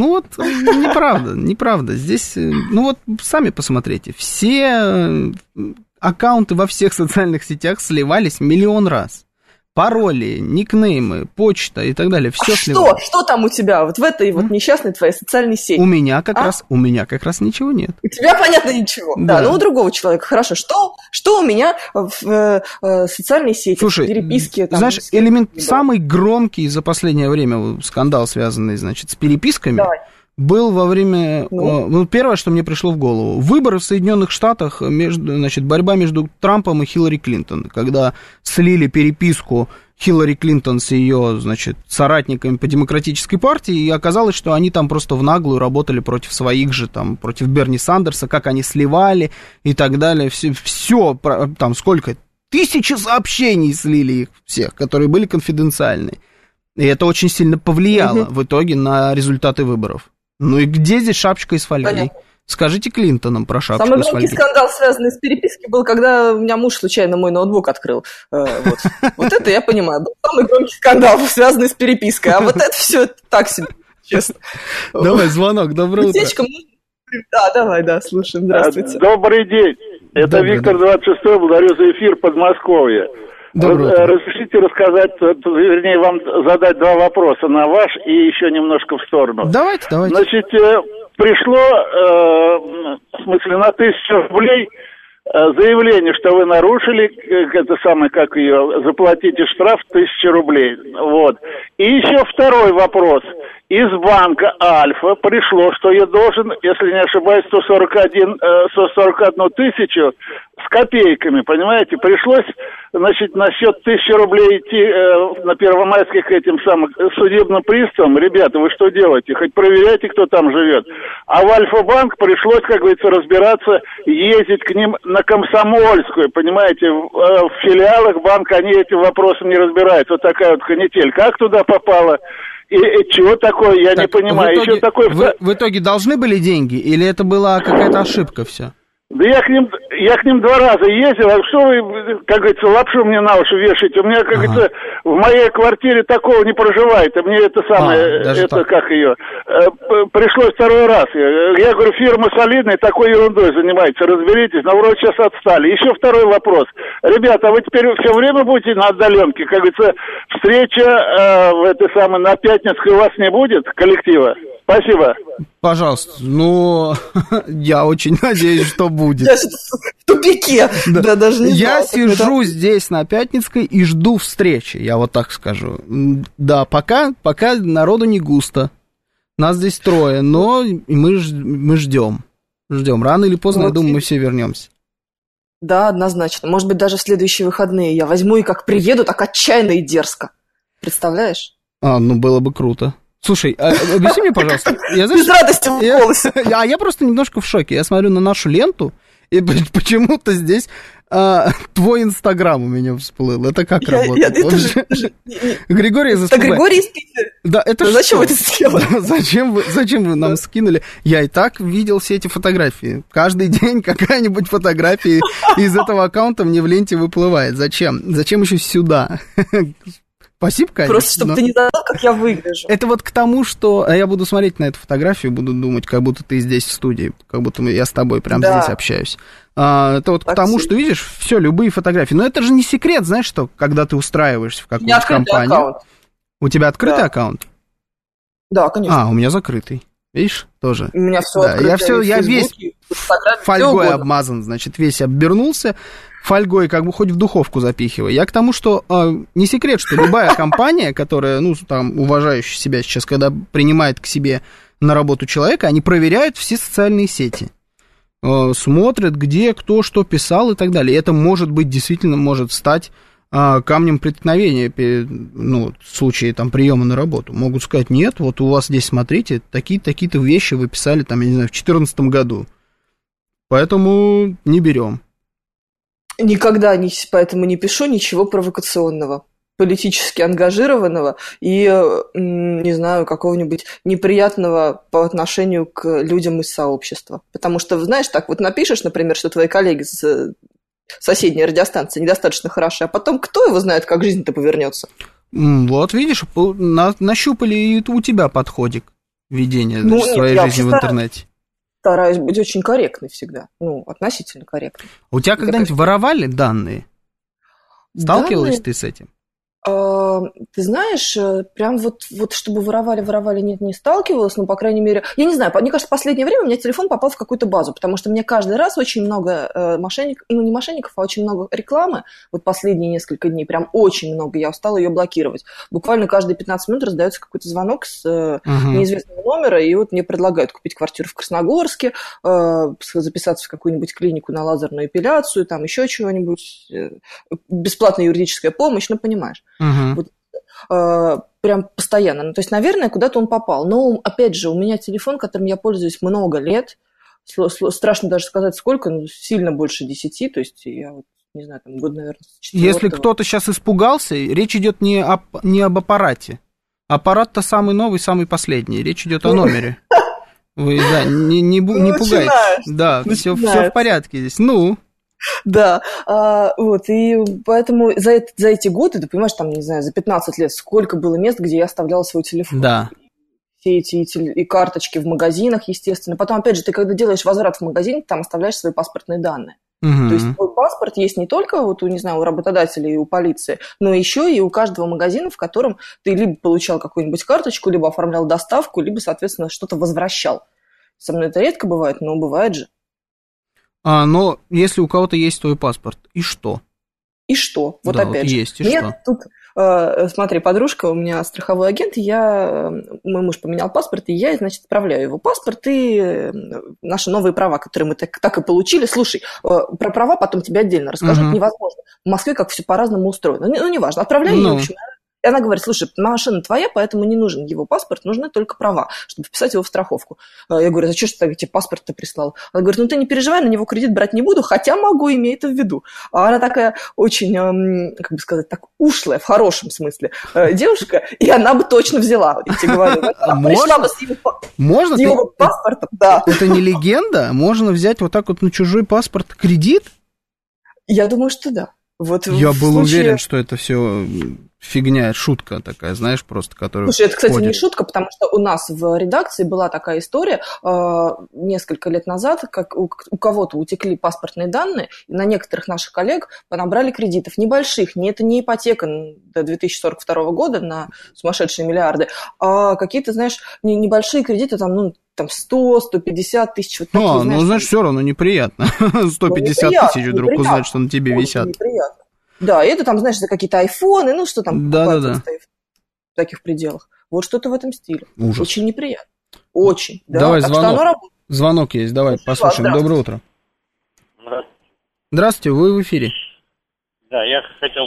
Неправда. Здесь, сами посмотрите. Все аккаунты во всех социальных сетях сливались миллион раз. Пароли, никнеймы, почта и так далее. Все сливалось.
Что там у тебя вот в этой вот несчастной твоей социальной сети?
У меня как раз ничего нет.
У тебя, понятно, ничего. Да, но у другого человека. Хорошо. Что у меня в социальной сети, в переписке?
Знаешь, самый громкий за последнее время скандал, связанный, с переписками, был во время... первое, что мне пришло в голову. Выборы в Соединенных Штатах, борьба между Трампом и Хиллари Клинтон, когда слили переписку Хиллари Клинтон с ее, соратниками по Демократической партии, и оказалось, что они там просто в наглую работали против своих же, против Берни Сандерса, как они сливали и так далее. Все там сколько? 1000 сообщений слили их всех, которые были конфиденциальны. И это очень сильно повлияло в итоге на результаты выборов. И где здесь шапочка из фольги? Понятно. Скажите Клинтонам про шапочку из фольги.
Самый громкий скандал, связанный с перепиской, был, когда у меня муж случайно мой ноутбук открыл. Вот это я понимаю. Был самый громкий скандал, связанный с перепиской. А вот это все так себе, честно.
Давай, звонок, доброе утро.
Давай, слушаем, здравствуйте.
Добрый день. Это Виктор 26-й, благодарю за эфир Подмосковье. Разрешите рассказать, вернее, вам задать два вопроса на ваш и еще немножко в сторону.
Давайте.
Пришло, в смысле, на 1000 рублей заявление, что вы нарушили, заплатите штраф 1000 рублей. Вот. И еще второй вопрос. Из банка Альфа пришло, что я должен, если не ошибаюсь, 141 тысячу с копейками, понимаете? Пришлось, на счет 1000 рублей идти на Первомайских судебным приставом. Ребята, вы что делаете? Хоть проверяйте, кто там живет. А в Альфа-банк пришлось, разбираться, ездить к ним на Комсомольскую, понимаете? В филиалах банка они этим вопросом не разбираются. Вот такая вот канитель. Как туда попало? И чего такое, я не понимаю.
В итоге должны были деньги, или это была какая-то ошибка все?
Да я к ним 2 раза ездил, а что вы, как говорится, лапшу мне на уши вешаете? У меня, как говорится, в моей квартире такого не проживает, а мне это самое, это так. Как ее, пришлось 2 раз. Я говорю, фирма солидная, такой ерундой занимается, разберитесь, но вроде сейчас отстали. Еще 2 вопрос. Ребята, а вы теперь все время будете на отдаленке? Как говорится, встреча в этой самой, на Пятницкой у вас не будет, коллектива? Спасибо.
Пожалуйста. Ну, я очень надеюсь, что будет.
Я в тупике. Да, даже не
я
знаю,
сижу здесь на Пятницкой и жду встречи, я вот так скажу. Да, пока народу не густо. Нас здесь 3, но мы ждем. Ждем. Рано или поздно, я думаю, мы все вернемся.
Да, однозначно. Может быть, даже в следующие выходные я возьму и как приеду, так отчаянно и дерзко. Представляешь?
Ну было бы круто. Слушай, объясни мне, пожалуйста.
Без радости в голосе.
Я просто немножко в шоке. Я смотрю на нашу ленту, и почему-то здесь твой Инстаграм у меня всплыл. Это как работает? Григорий из СПБ.
Это Григорий из Питера.
Да, это что?
Зачем вы это сделали?
Зачем вы нам скинули? Я и так видел все эти фотографии. Каждый день какая-нибудь фотография из этого аккаунта мне в ленте выплывает. Зачем? Зачем еще сюда? Спасибо, конечно.
Просто, чтобы ты не знал, как я выгляжу.
Это вот к тому, что я буду смотреть на эту фотографию, буду думать, как будто ты здесь в студии, как будто я с тобой прямо здесь общаюсь. Это вот к тому, что видишь, все, любые фотографии. Но это же не секрет, знаешь что, когда ты устраиваешься в какую-то компанию. Аккаунт. У тебя открытый аккаунт?
Да, конечно.
У меня закрытый. Видишь, тоже.
У меня все открыто.
Я весь фольгой обмазан, значит, весь обернулся. Фольгой как бы хоть в духовку запихивай. Я к тому, что не секрет, что любая компания, которая, уважающая себя сейчас, когда принимает к себе на работу человека, они проверяют все социальные сети. Смотрят, где, кто, что писал и так далее. И это действительно может стать камнем преткновения в случае приема на работу. Могут сказать, нет, вот у вас здесь, смотрите, такие-то вещи вы писали, в 2014 году. Поэтому не берем.
Никогда поэтому не пишу ничего провокационного, политически ангажированного и, не знаю, какого-нибудь неприятного по отношению к людям из сообщества. Потому что, знаешь, так вот напишешь, например, что твои коллеги с соседней радиостанции недостаточно хороши, а потом кто его знает, как жизнь-то повернется.
Вот, видишь, нащупали и у тебя подходик ведения своей жизни в интернете.
Стараюсь быть очень корректной всегда, относительно корректной.
У тебя когда-нибудь воровали данные? Сталкивалась ты с этим?
Ты знаешь, прям вот чтобы воровали, нет, не сталкивалась, но, по крайней мере, я не знаю, мне кажется, в последнее время у меня телефон попал в какую-то базу, потому что мне каждый раз очень много мошенников, не мошенников, а очень много рекламы, вот последние несколько дней, прям очень много, я устала ее блокировать. Буквально каждые 15 минут раздается какой-то звонок с неизвестного номера, и вот мне предлагают купить квартиру в Красногорске, записаться в какую-нибудь клинику на лазерную эпиляцию, там еще чего-нибудь, бесплатная юридическая помощь, понимаешь. Вот, прям постоянно. То есть, наверное, куда-то он попал. Но, опять же, у меня телефон, которым я пользуюсь много лет. Страшно даже сказать, сколько, сильно больше 10. То есть, я не знаю, год, наверное, с 4-го.
Если кто-то сейчас испугался, речь идет не об аппарате. Аппарат-то самый новый, самый последний. Речь идет о номере. Вы, не пугайтесь. Да, все в порядке здесь.
Да, и поэтому за эти годы, ты понимаешь, не знаю, за 15 лет сколько было мест, где я оставляла свой телефон.
Да.
Все эти и карточки в магазинах, естественно. Потом, опять же, ты когда делаешь возврат в магазин, там оставляешь свои паспортные данные. То есть твой паспорт есть не только у работодателя и у полиции, но еще и у каждого магазина, в котором ты либо получал какую-нибудь карточку, либо оформлял доставку, либо, соответственно, что-то возвращал. Со мной это редко бывает, но бывает же.
Но если у кого-то есть твой паспорт, и что?
И что? Вот
да,
опять же.
Есть, и что?
Тут, смотри, подружка у меня страховой агент, мой муж поменял паспорт, и я, значит, отправляю его паспорт и наши новые права, которые мы так и получили. Слушай, про права потом тебе отдельно расскажу, это невозможно. В Москве как все по-разному устроено. Неважно, отправляю ее, в общем, И она говорит, слушай, машина твоя, поэтому не нужен его паспорт, нужны только права, чтобы вписать его в страховку. Я говорю, зачем же ты тебе паспорт-то прислал? Она говорит, ты не переживай, на него кредит брать не буду, хотя могу, имей это в виду. А она такая очень, как бы сказать, так ушлая, в хорошем смысле, девушка, и она бы точно взяла, я тебе говорю. Пришла бы с его паспортом, да.
Это не легенда? Можно взять вот так вот на чужой паспорт кредит?
Я думаю, что да.
Я был уверен, что это все фигня, шутка такая, знаешь, просто, которая...
Слушай, это, кстати, не шутка, потому что у нас в редакции была такая история несколько лет назад, как у кого-то утекли паспортные данные, и на некоторых наших коллег понабрали кредитов небольших, это не ипотека до 2042 года на сумасшедшие миллиарды, а какие-то, знаешь, небольшие кредиты, там 100-150 тысяч. Вот такие,
значит, все равно неприятно. 150 тысяч вдруг узнать, что на тебе висят.
Неприятно. Да, и это там, знаешь, за какие-то айфоны, что там
стоит
в таких пределах. Вот что-то в этом стиле.
Ужас.
Очень неприятно. Очень. Да.
Давай звонок есть, давай послушаем. Доброе утро. Здравствуйте, вы в эфире.
Да, я хотел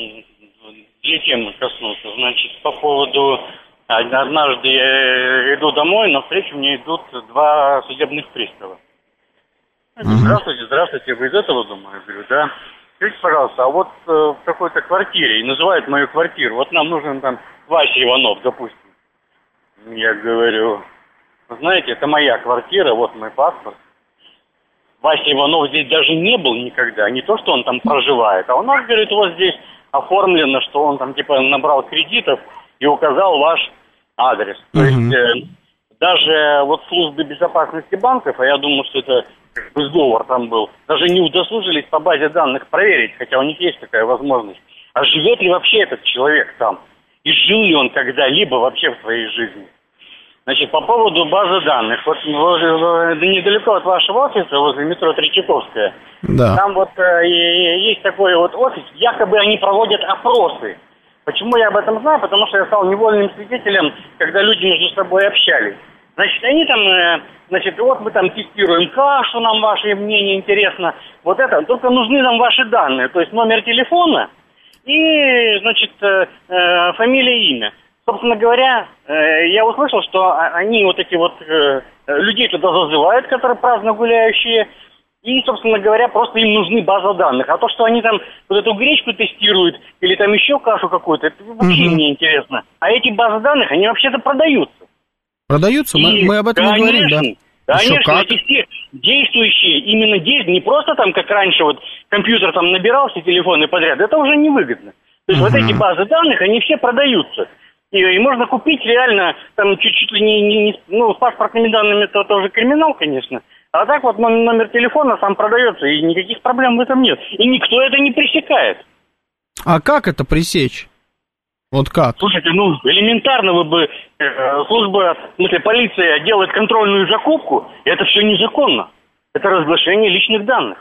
две темы коснуться. Значит, по поводу... Однажды я иду домой, навстречу мне идут два судебных пристава. Здравствуйте, вы из этого дома? Я говорю, да. Скажите, пожалуйста, а вот в какой-то квартире, и называют мою квартиру, вот нам нужен там Вася Иванов, допустим. Я говорю, знаете, это моя квартира, вот мой паспорт. Вася Иванов здесь даже не был никогда, не то, что он там проживает, а у нас, говорит, вот здесь оформлено, что он там типа набрал кредитов и указал ваш адрес. То есть даже вот службы безопасности банков, а я думаю, что это сговор там был, даже не удосужились по базе данных проверить, хотя у них есть такая возможность. А живет ли вообще этот человек там? И жил ли он когда-либо вообще в своей жизни? Значит, по поводу базы данных. Вот недалеко от вашего офиса, возле метро Третьяковская, там вот есть такой вот офис, якобы они проводят опросы. Почему я об этом знаю? Потому что я стал невольным свидетелем, когда люди между собой общались. Значит, они там, вот мы там тестируем кашу, нам ваше мнение интересно, вот это, только нужны нам ваши данные, то есть номер телефона и, значит, фамилия, имя. Собственно говоря, я услышал, что они вот эти вот людей туда зазывают, которые праздно гуляющие, и, собственно говоря, просто им нужны база данных. А то, что они там вот эту гречку тестируют или там еще кашу какую-то, это вообще не интересно. А эти базы данных, они вообще-то продаются.
Продаются? Мы об этом и говорим, да?
Конечно, эти все действующие, именно действующие, не просто там, как раньше, вот компьютер там набирал все телефоны подряд, это уже невыгодно. То есть вот эти базы данных, они все продаются. И можно купить реально, там чуть-чуть ли не с паспортными данными это тоже криминал, конечно. А так вот номер телефона сам продается, и никаких проблем в этом нет. И никто это не пресекает.
А как это пресечь? Вот как?
Слушайте, элементарно вы бы, служба, в смысле полиция делает контрольную закупку, и это все незаконно. Это разглашение личных данных.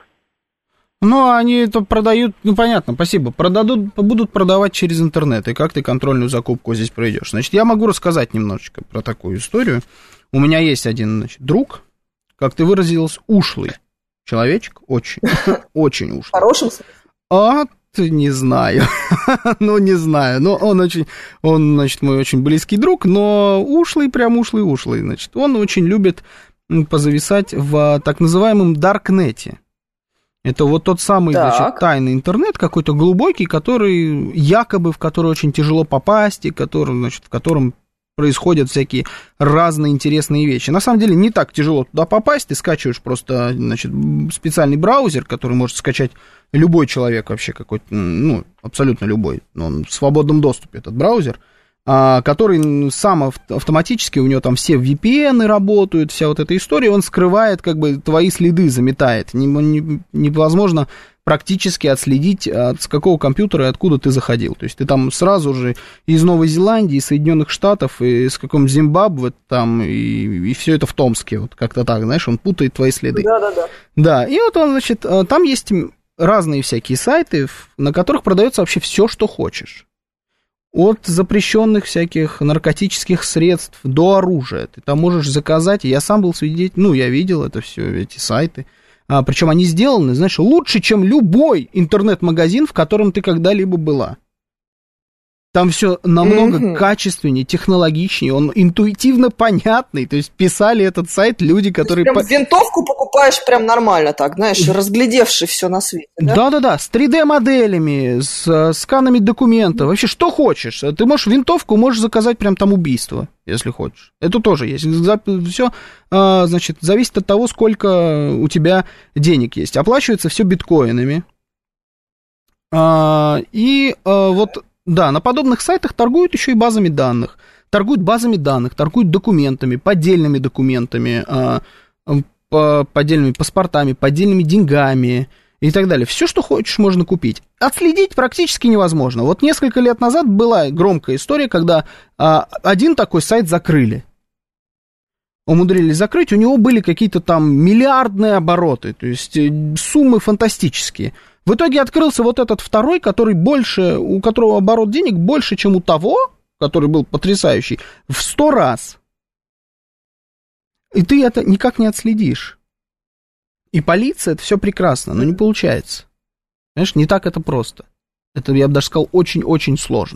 Они это продают, понятно, спасибо, будут продавать через интернет, и как ты контрольную закупку здесь проведешь. Значит, я могу рассказать немножечко про такую историю. У меня есть один, друг, как ты выразилась, ушлый человечек, очень, очень ушлый. В
хорошем смысле?
Не знаю, не знаю, но он, значит, мой очень близкий друг, но ушлый, прям ушлый, значит, он очень любит позависать в так называемом даркнете. Это вот тот самый, значит, тайный интернет, какой-то глубокий, в который очень тяжело попасть, и в котором происходят всякие разные интересные вещи. На самом деле не так тяжело туда попасть, ты скачиваешь просто, значит, специальный браузер, который может скачать любой человек вообще какой-то, абсолютно любой, он в свободном доступе, этот браузер, который сам автоматически, у него там все VPN работают, вся вот эта история, он скрывает, твои следы заметает. Невозможно практически отследить, с какого компьютера и откуда ты заходил. То есть ты там сразу же из Новой Зеландии, из Соединенных Штатов, и из какого-нибудь Зимбабве, там, и все это в Томске, вот как-то так, знаешь, он путает твои следы. Да, и вот он, значит, там есть разные всякие сайты, на которых продается вообще все, что хочешь. От запрещенных всяких наркотических средств до оружия. Ты там можешь заказать, я сам был свидетелем, я видел это все, эти сайты. Причем они сделаны, знаешь, лучше, чем любой интернет-магазин, в котором ты когда-либо была. Там все намного качественнее, технологичнее, он интуитивно понятный. То есть писали этот сайт люди, которые...
Прям винтовку покупаешь прям нормально так, знаешь, разглядевший все на свете, да?
Да-да-да, с 3D-моделями, с сканами документов, вообще что хочешь. Ты можешь винтовку, можешь заказать прям там убийство, если хочешь. Это тоже есть. Все, значит, зависит от того, сколько у тебя денег есть. Оплачивается все биткоинами. И вот... Да, на подобных сайтах торгуют еще и базами данных. Торгуют базами данных, торгуют документами, поддельными документами, поддельными паспортами, поддельными деньгами и так далее. Все, что хочешь, можно купить. Отследить практически невозможно. Вот несколько лет назад была громкая история, когда один такой сайт закрыли. Умудрились закрыть, у него были какие-то там миллиардные обороты, то есть суммы фантастические. В итоге открылся вот этот второй, который больше, у которого оборот денег больше, чем у того, который был потрясающий, в 100 раз. И ты это никак не отследишь. И полиция, это все прекрасно, но не получается. Понимаешь, не так это просто. Это, я бы даже сказал, очень-очень сложно.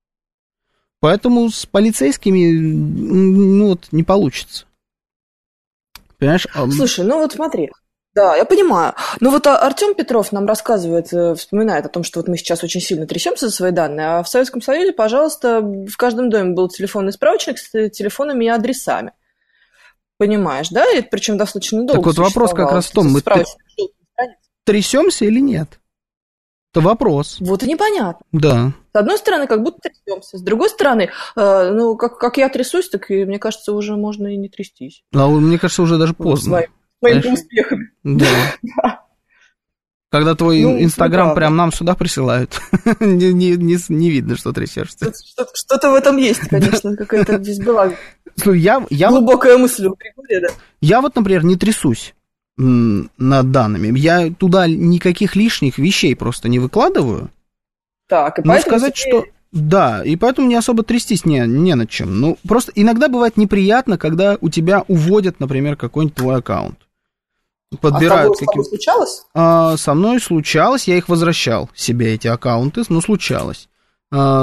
Поэтому с полицейскими, ну вот, не получится. Понимаешь?
Слушай, ну вот смотри. Да, я понимаю. Но вот Артем Петров нам рассказывает, вспоминает о том, что вот мы сейчас очень сильно трясемся за свои данные, а в Советском Союзе, пожалуйста, в каждом доме был телефонный справочник с телефонами и адресами. Понимаешь, да? И причем достаточно долго.
Так вот вопрос как раз в том, мы трясемся или нет? Это вопрос.
Вот и непонятно.
Да.
С одной стороны, как будто трясемся. С другой стороны, ну, как я трясусь, так, мне кажется, уже можно и не трястись.
А мне кажется, уже даже поздно.
Своими успехами.
Да. Когда твой Инстаграм прям нам сюда присылают, не видно, что трясешься.
Что-то в этом есть, конечно, какая-то здесь была глубокая мысль у Григория, да.
Я вот, например, не трясусь над данными. Я туда никаких лишних вещей просто не выкладываю.
Так, и
поэтому сказать, что... Да, и поэтому не особо трястись не над чем. Ну, просто иногда бывает неприятно, когда у тебя уводят, например, какой-нибудь твой аккаунт. Подбирают
с тобой случалось?
Со мной случалось, я их возвращал себе, эти аккаунты, но случалось. Я,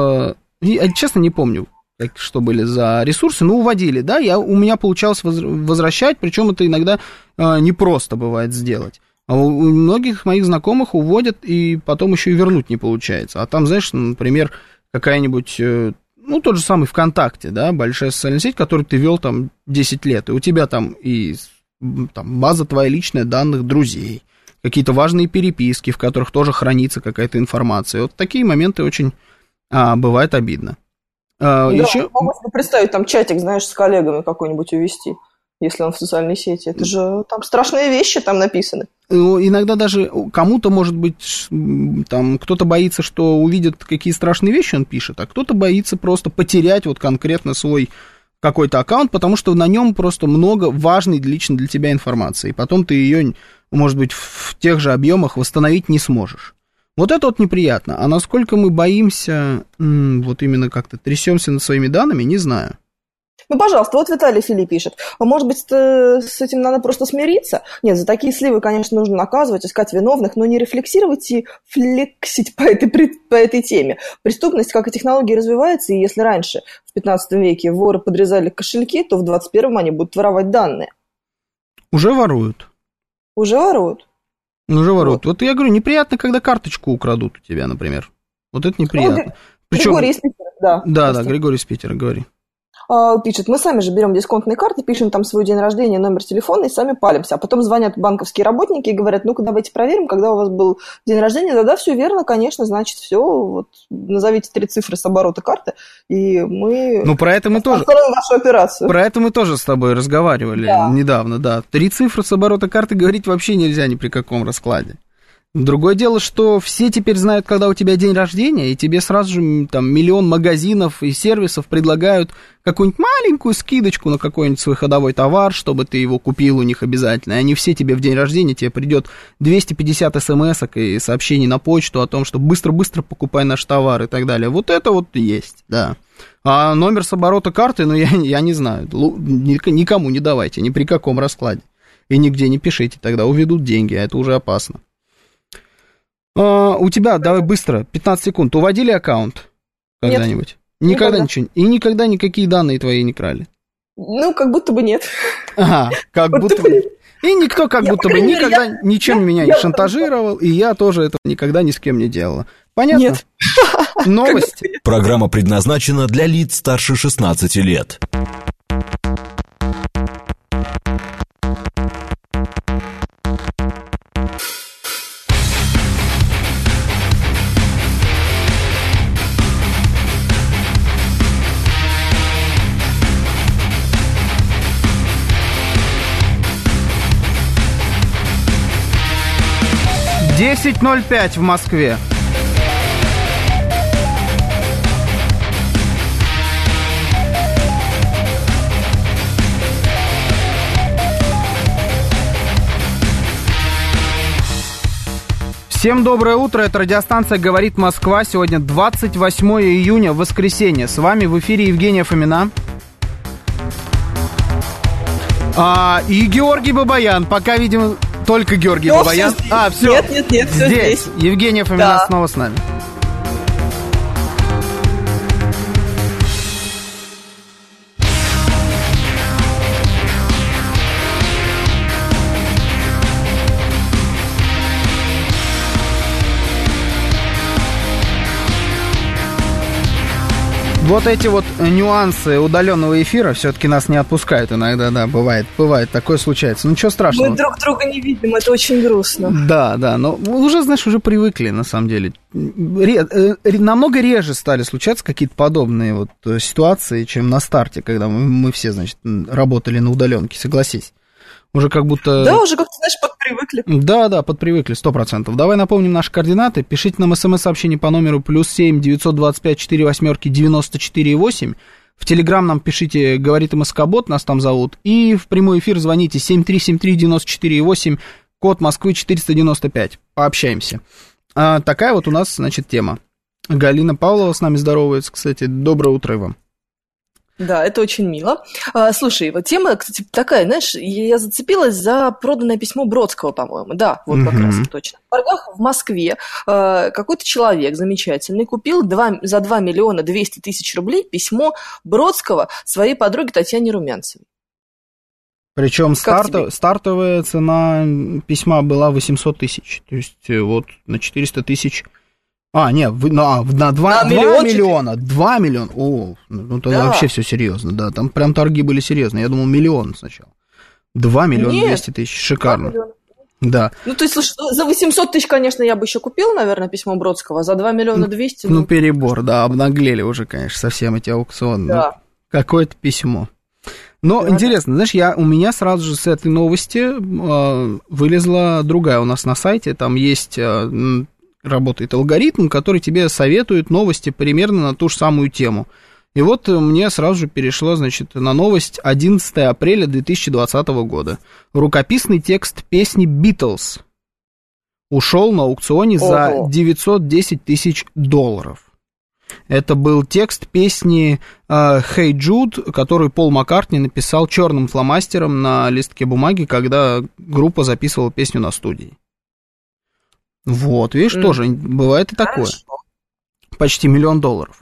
честно, не помню, что были за ресурсы, но уводили, да, у меня получалось возвращать, причем это иногда непросто бывает сделать. А у многих моих знакомых уводят, и потом еще и вернуть не получается. А там, знаешь, например, какая-нибудь, ну, тот же самый ВКонтакте, да, большая социальная сеть, которую ты вел там 10 лет, и у тебя там и там база твоя личная данных друзей, какие-то важные переписки, в которых тоже хранится какая-то информация. Вот такие моменты очень бывает обидно.
Еще... Могу себе представить там чатик, знаешь, с коллегами какой-нибудь увести, если он в социальной сети. Это же там страшные вещи там написаны.
Иногда даже кому-то, может быть, там кто-то боится, что увидит, какие страшные вещи он пишет, а кто-то боится просто потерять вот конкретно свой какой-то аккаунт, потому что на нем просто много важной лично для тебя информации. И потом ты ее, может быть, в тех же объемах восстановить не сможешь. Вот это вот неприятно. А насколько мы боимся, вот именно как-то трясемся над своими данными, не знаю.
Ну, пожалуйста, вот Виталий Фили пишет. А может быть, с этим надо просто смириться? Нет, за такие сливы, конечно, нужно наказывать, искать виновных, но не рефлексировать и флексить по этой теме. Преступность, как и технологии, развивается, и если раньше, в 15 веке, воры подрезали кошельки, то в 21-м они будут воровать данные.
Уже воруют.
Уже воруют.
Уже воруют. Вот я говорю, неприятно, когда карточку украдут у тебя, например. Вот это неприятно. Причем...
Григорий из Питера, да.
Да, Григорий из Питера, говори.
Пишет, мы сами же берем дисконтные карты, пишем там свой день рождения, номер телефона и сами палимся. А потом звонят банковские работники и говорят, ну-ка давайте проверим, когда у вас был день рождения. Да, все верно, конечно, значит, все. Вот, назовите 3 цифры с оборота карты, и мы...
Ну, про это мы тоже...
вашу операцию.
Про это мы тоже с тобой разговаривали недавно, да. 3 цифры с оборота карты говорить вообще нельзя ни при каком раскладе. Другое дело, что все теперь знают, когда у тебя день рождения, и тебе сразу же там миллион магазинов и сервисов предлагают какую-нибудь маленькую скидочку на какой-нибудь свой ходовой товар, чтобы ты его купил у них обязательно. И они все тебе в день рождения, тебе придет 250 смс-ок и сообщений на почту о том, что быстро-быстро покупай наш товар и так далее. Вот это вот есть, да. А номер с оборота карты, ну, я не знаю, никому не давайте, ни при каком раскладе. И нигде не пишите, тогда уведут деньги, а это уже опасно. У тебя, давай быстро, 15 секунд, уводили аккаунт? когда-нибудь? Никогда ничего. И никогда никакие данные твои не крали?
Ну, как будто бы нет.
Ага, как будто бы. И никто как будто бы никогда ничем меня не шантажировал, и я тоже этого никогда ни с кем не делала. Понятно?
Нет.
Новости.
Программа предназначена для лиц старше 16 лет.
«10:05 в Москве. Всем доброе утро, это радиостанция «Говорит Москва». Сегодня 28 июня, воскресенье. С вами в эфире Евгения Фомина. И Георгий Бабаян. Пока, видимо, только Георгий Бабаян.
Все. Нет, все здесь.
Евгения Фомина снова с нами. Вот эти вот нюансы удаленного эфира все-таки нас не отпускают иногда, да, бывает, такое случается. Ну, ничего страшного.
Мы друг друга не видим, это очень грустно.
Да, но уже, знаешь, уже привыкли, на самом деле. Намного реже стали случаться какие-то подобные вот ситуации, чем на старте, когда мы все, значит, работали на удаленке, согласись. Уже как будто...
Да, уже как-то, знаешь, подпривыкли.
Да, подпривыкли, 100%. Давай напомним наши координаты. Пишите нам смс-сообщение по номеру +7 925 48 94 8. В Телеграм нам пишите «Говорит МСК-бот», нас там зовут. И в прямой эфир звоните 7373948, код Москвы 495. Пообщаемся. Такая вот у нас, значит, тема. Галина Павлова с нами здоровается, кстати. Доброе утро вам.
Да, это очень мило. Слушай, вот тема, кстати, такая, знаешь, я зацепилась за проданное письмо Бродского, по-моему. Да, вот как раз точно. В торгах в Москве какой-то человек замечательный купил за 2 миллиона 200 тысяч рублей письмо Бродского своей подруге Татьяне Румянцевой.
Причем стартовая цена письма была 800 тысяч. То есть вот на 400 тысяч... на 2 миллиона. 2 миллиона. О, ну тогда вообще все серьезно, да. Там прям торги были серьезные. Я думал, миллион сначала. 2 миллиона 200 тысяч. Шикарно. Да.
Ну, то есть, слушай, за 800 тысяч, конечно, я бы еще купил, наверное, письмо Бродского, а за 2 миллиона 200...
Ну, перебор, да, обнаглели уже, конечно, совсем эти аукционы. Да. Какое-то письмо. Но интересно, знаешь, у меня сразу же с этой новости вылезла другая у нас на сайте. Там есть... работает алгоритм, который тебе советует новости примерно на ту же самую тему. И вот мне сразу же перешло, значит, на новость 11 апреля 2020 года. Рукописный текст песни «Beatles» ушел на аукционе за $910 тысяч. Это был текст песни «Hey Jude», который Пол Маккартни написал черным фломастером на листке бумаги, когда группа записывала песню на студии. Вот, видишь, тоже бывает и такое. Хорошо. Почти $1 миллион.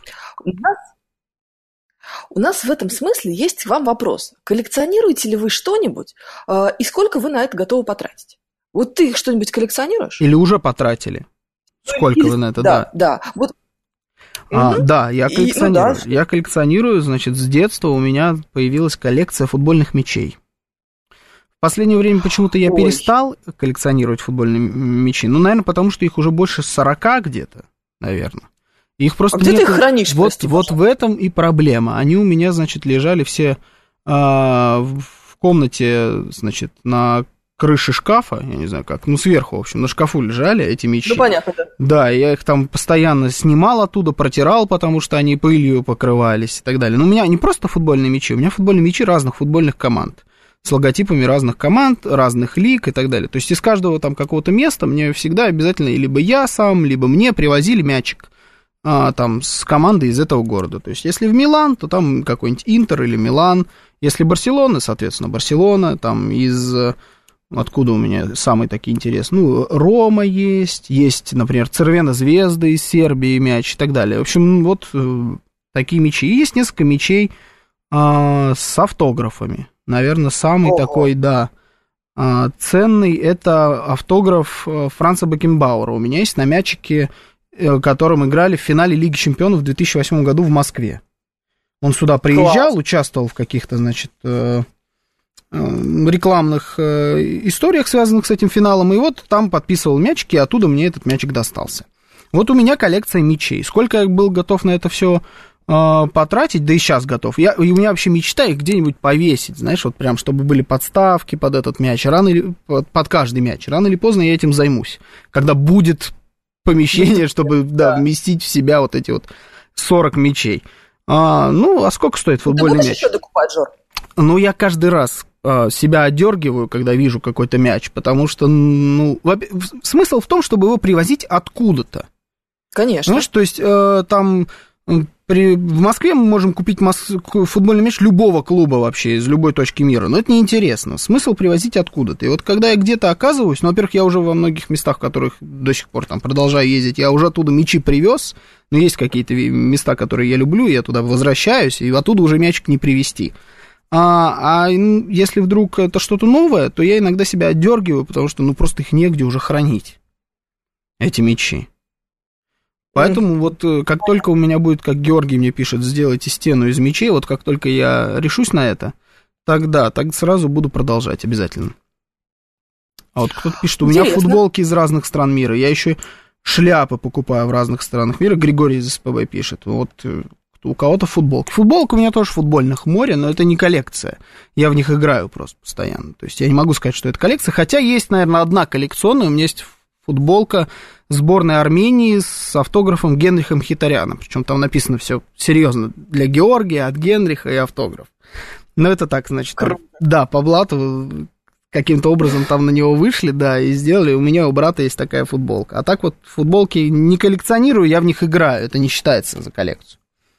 У нас в этом смысле есть к вам вопрос. Коллекционируете ли вы что-нибудь, и сколько вы на это готовы потратить? Вот ты что-нибудь коллекционируешь?
Или уже потратили? Сколько вы на это,
да. Вот.
Да, я коллекционирую. Я коллекционирую, значит, с детства у меня появилась коллекция футбольных мячей. В последнее время почему-то я перестал коллекционировать футбольные мячи. Ну, наверное, потому что их уже больше 40 где-то, наверное. Их просто
где ты их хранишь?
Вот в этом и проблема. Они у меня, значит, лежали все в комнате, значит, на крыше шкафа, я не знаю как, ну, сверху, в общем, на шкафу лежали эти мячи.
Ну, понятно, да.
Да, я их там постоянно снимал оттуда, протирал, потому что они пылью покрывались и так далее. Но у меня не просто футбольные мячи, у меня футбольные мячи разных футбольных команд. С логотипами разных команд, разных лиг и так далее. То есть из каждого там какого-то места мне всегда обязательно либо я сам, либо мне привозили мячик там с командой из этого города. То есть если в Милан, то там какой-нибудь Интер или Милан. Если Барселона, соответственно, Барселона. Там из откуда у меня самые такие интересные. Ну, Рома есть, например, Цервена Звезда из Сербии мяч и так далее. В общем, вот такие мячи. И есть несколько мячей с автографами. Наверное, самый такой, да, ценный — это автограф Франца Бекенбауэра. У меня есть на мячике, которым играли в финале Лиги Чемпионов в 2008 году в Москве. Он сюда приезжал, участвовал в каких-то, значит, рекламных историях, связанных с этим финалом, и вот там подписывал мячики, и оттуда мне этот мячик достался. Вот у меня коллекция мячей. Сколько я был готов на это все потратить, да и сейчас готов. И у меня вообще мечта их где-нибудь повесить, знаешь, вот прям, чтобы были подставки под этот мяч, под каждый мяч. Рано или поздно я этим займусь, когда будет помещение, чтобы, вместить в себя вот эти вот 40 мячей. А сколько стоит футбольный мяч? Ты будешь еще докупать, Жор? Ну, я каждый раз себя отдергиваю, когда вижу какой-то мяч, потому что, смысл в том, чтобы его привозить откуда-то.
Конечно.
Знаешь, то есть там в Москве мы можем купить футбольный мяч любого клуба вообще, из любой точки мира, но это неинтересно. Смысл привозить откуда-то. И вот когда я где-то оказываюсь, во-первых, я уже во многих местах, в которых до сих пор там продолжаю ездить, я уже оттуда мячи привез, но есть какие-то места, которые я люблю, я туда возвращаюсь, и оттуда уже мячик не привезти. Если вдруг это что-то новое, то я иногда себя отдергиваю, потому что, просто их негде уже хранить, эти мячи. Поэтому вот как только у меня будет, как Георгий мне пишет, сделайте стену из мячей, вот как только я решусь на это, так сразу буду продолжать обязательно. А вот кто-то пишет, у меня футболки из разных стран мира, я еще шляпы покупаю в разных странах мира, Григорий из СПБ пишет, вот у кого-то футболки. Футболка у меня тоже футбольных море, но это не коллекция, я в них играю просто постоянно, то есть я не могу сказать, что это коллекция, хотя есть, наверное, одна коллекционная, у меня есть футболка сборной Армении с автографом Генриха Мхитаряна. Причем там написано все серьезно. Для Георгия, от Генриха и автограф. Но это так, значит, там, по блату каким-то образом там на него вышли, и сделали. У меня у брата есть такая футболка. А так вот футболки не коллекционирую, я в них играю. Это не считается за коллекцию.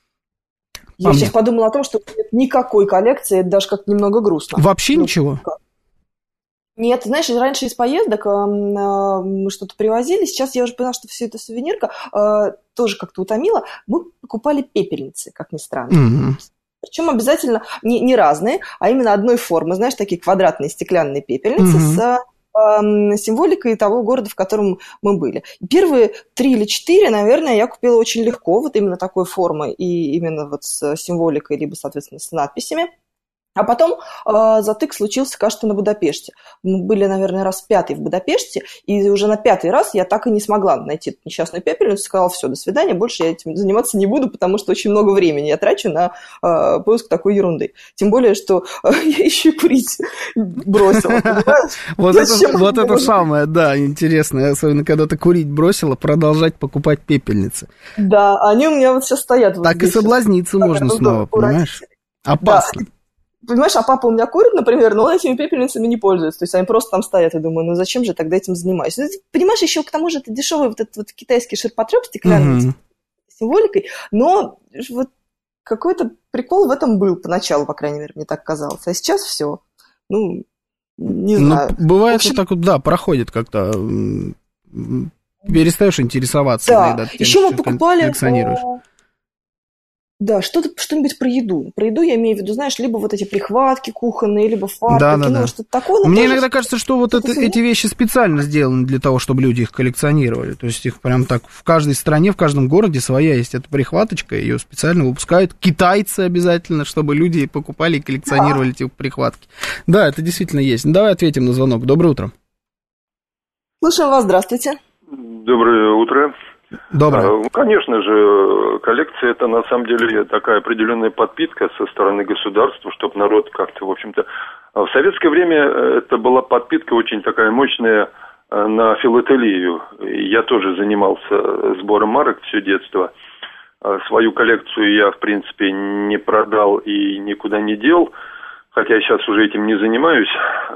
Я сейчас подумала о том, что нет никакой коллекции, это даже как немного грустно.
Вообще ничего?
Нет, знаешь, раньше из поездок мы что-то привозили, сейчас я уже поняла, что все это сувенирка тоже как-то утомила. Мы покупали пепельницы, как ни странно. Mm-hmm. Причем обязательно не разные, а именно одной формы, знаешь, такие квадратные стеклянные пепельницы с символикой того города, в котором мы были. Первые 3 или 4, наверное, я купила очень легко, вот именно такой формы и именно вот с символикой, либо, соответственно, с надписями. А потом затык случился, кажется, на Будапеште. Мы были, наверное, раз 5-й в Будапеште, и уже на 5-й раз я так и не смогла найти эту несчастную пепельницу. Сказала, все, до свидания, больше я этим заниматься не буду, потому что очень много времени я трачу на поиск такой ерунды. Тем более, что я еще и курить бросила, понимаешь?
Вот это самое, интересное, особенно когда ты курить бросила, продолжать покупать пепельницы.
Да, они у меня вот сейчас стоят.
Так и соблазниться можно снова, понимаешь? Опасно.
Понимаешь, а папа у меня курит, например, но он этими пепельницами не пользуется. То есть они просто там стоят, я думаю, зачем же тогда этим занимаюсь? Понимаешь, еще к тому же это дешевый вот этот вот китайский ширпотреб стеклянный символикой, но вот какой-то прикол в этом был поначалу, по крайней мере, мне так казалось. А сейчас все. Не знаю.
Бывает, что так вот, проходит как-то, перестаешь интересоваться иногда тем,
еще мы покупали,
коллекционируешь.
Да, что-нибудь про еду. Про еду я имею в виду, знаешь, либо вот эти прихватки кухонные, либо фартуки, что-то такое.
Мне иногда кажется, что вот эти вещи специально сделаны для того, чтобы люди их коллекционировали. То есть их прям так в каждой стране, в каждом городе своя есть эта прихваточка, ее специально выпускают китайцы обязательно, чтобы люди покупали и коллекционировали эти прихватки. Да, это действительно есть. Давай ответим на звонок. Доброе утро.
Слушаем вас, здравствуйте.
Доброе утро.
Доброе.
Конечно же, коллекция — это на самом деле такая определенная подпитка со стороны государства, чтобы народ как-то, в общем-то... В советское время это была подпитка очень такая мощная на филателию. Я тоже занимался сбором марок все детство. Свою коллекцию я, в принципе, не продал и никуда не дел, хотя я сейчас уже этим не занимаюсь.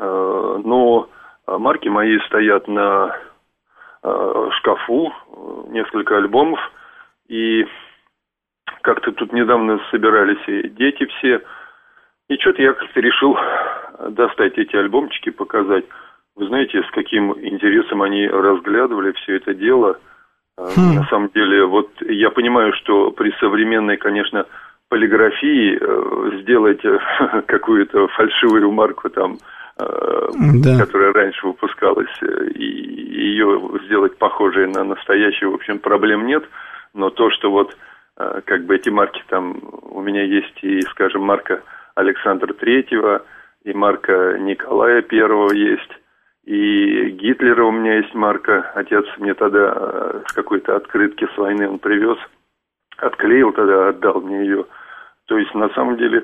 Но марки мои стоят на шкафу, несколько альбомов, и как-то тут недавно собирались и дети все, и что-то я как-то решил достать эти альбомчики, показать. Вы знаете, с каким интересом они разглядывали все это дело. На самом деле, вот я понимаю, что при современной, конечно, полиграфии сделать какую-то фальшивую марку там, которая раньше выпускалась, и ее сделать похожей на настоящую, в общем, проблем нет. Но то, что вот как бы эти марки там, у меня есть и, скажем, марка Александра Третьего, и марка Николая Первого есть, и Гитлера у меня есть марка. Отец мне тогда с какой-то открытки с войны он привез, отклеил тогда, отдал мне ее. То есть, на самом деле,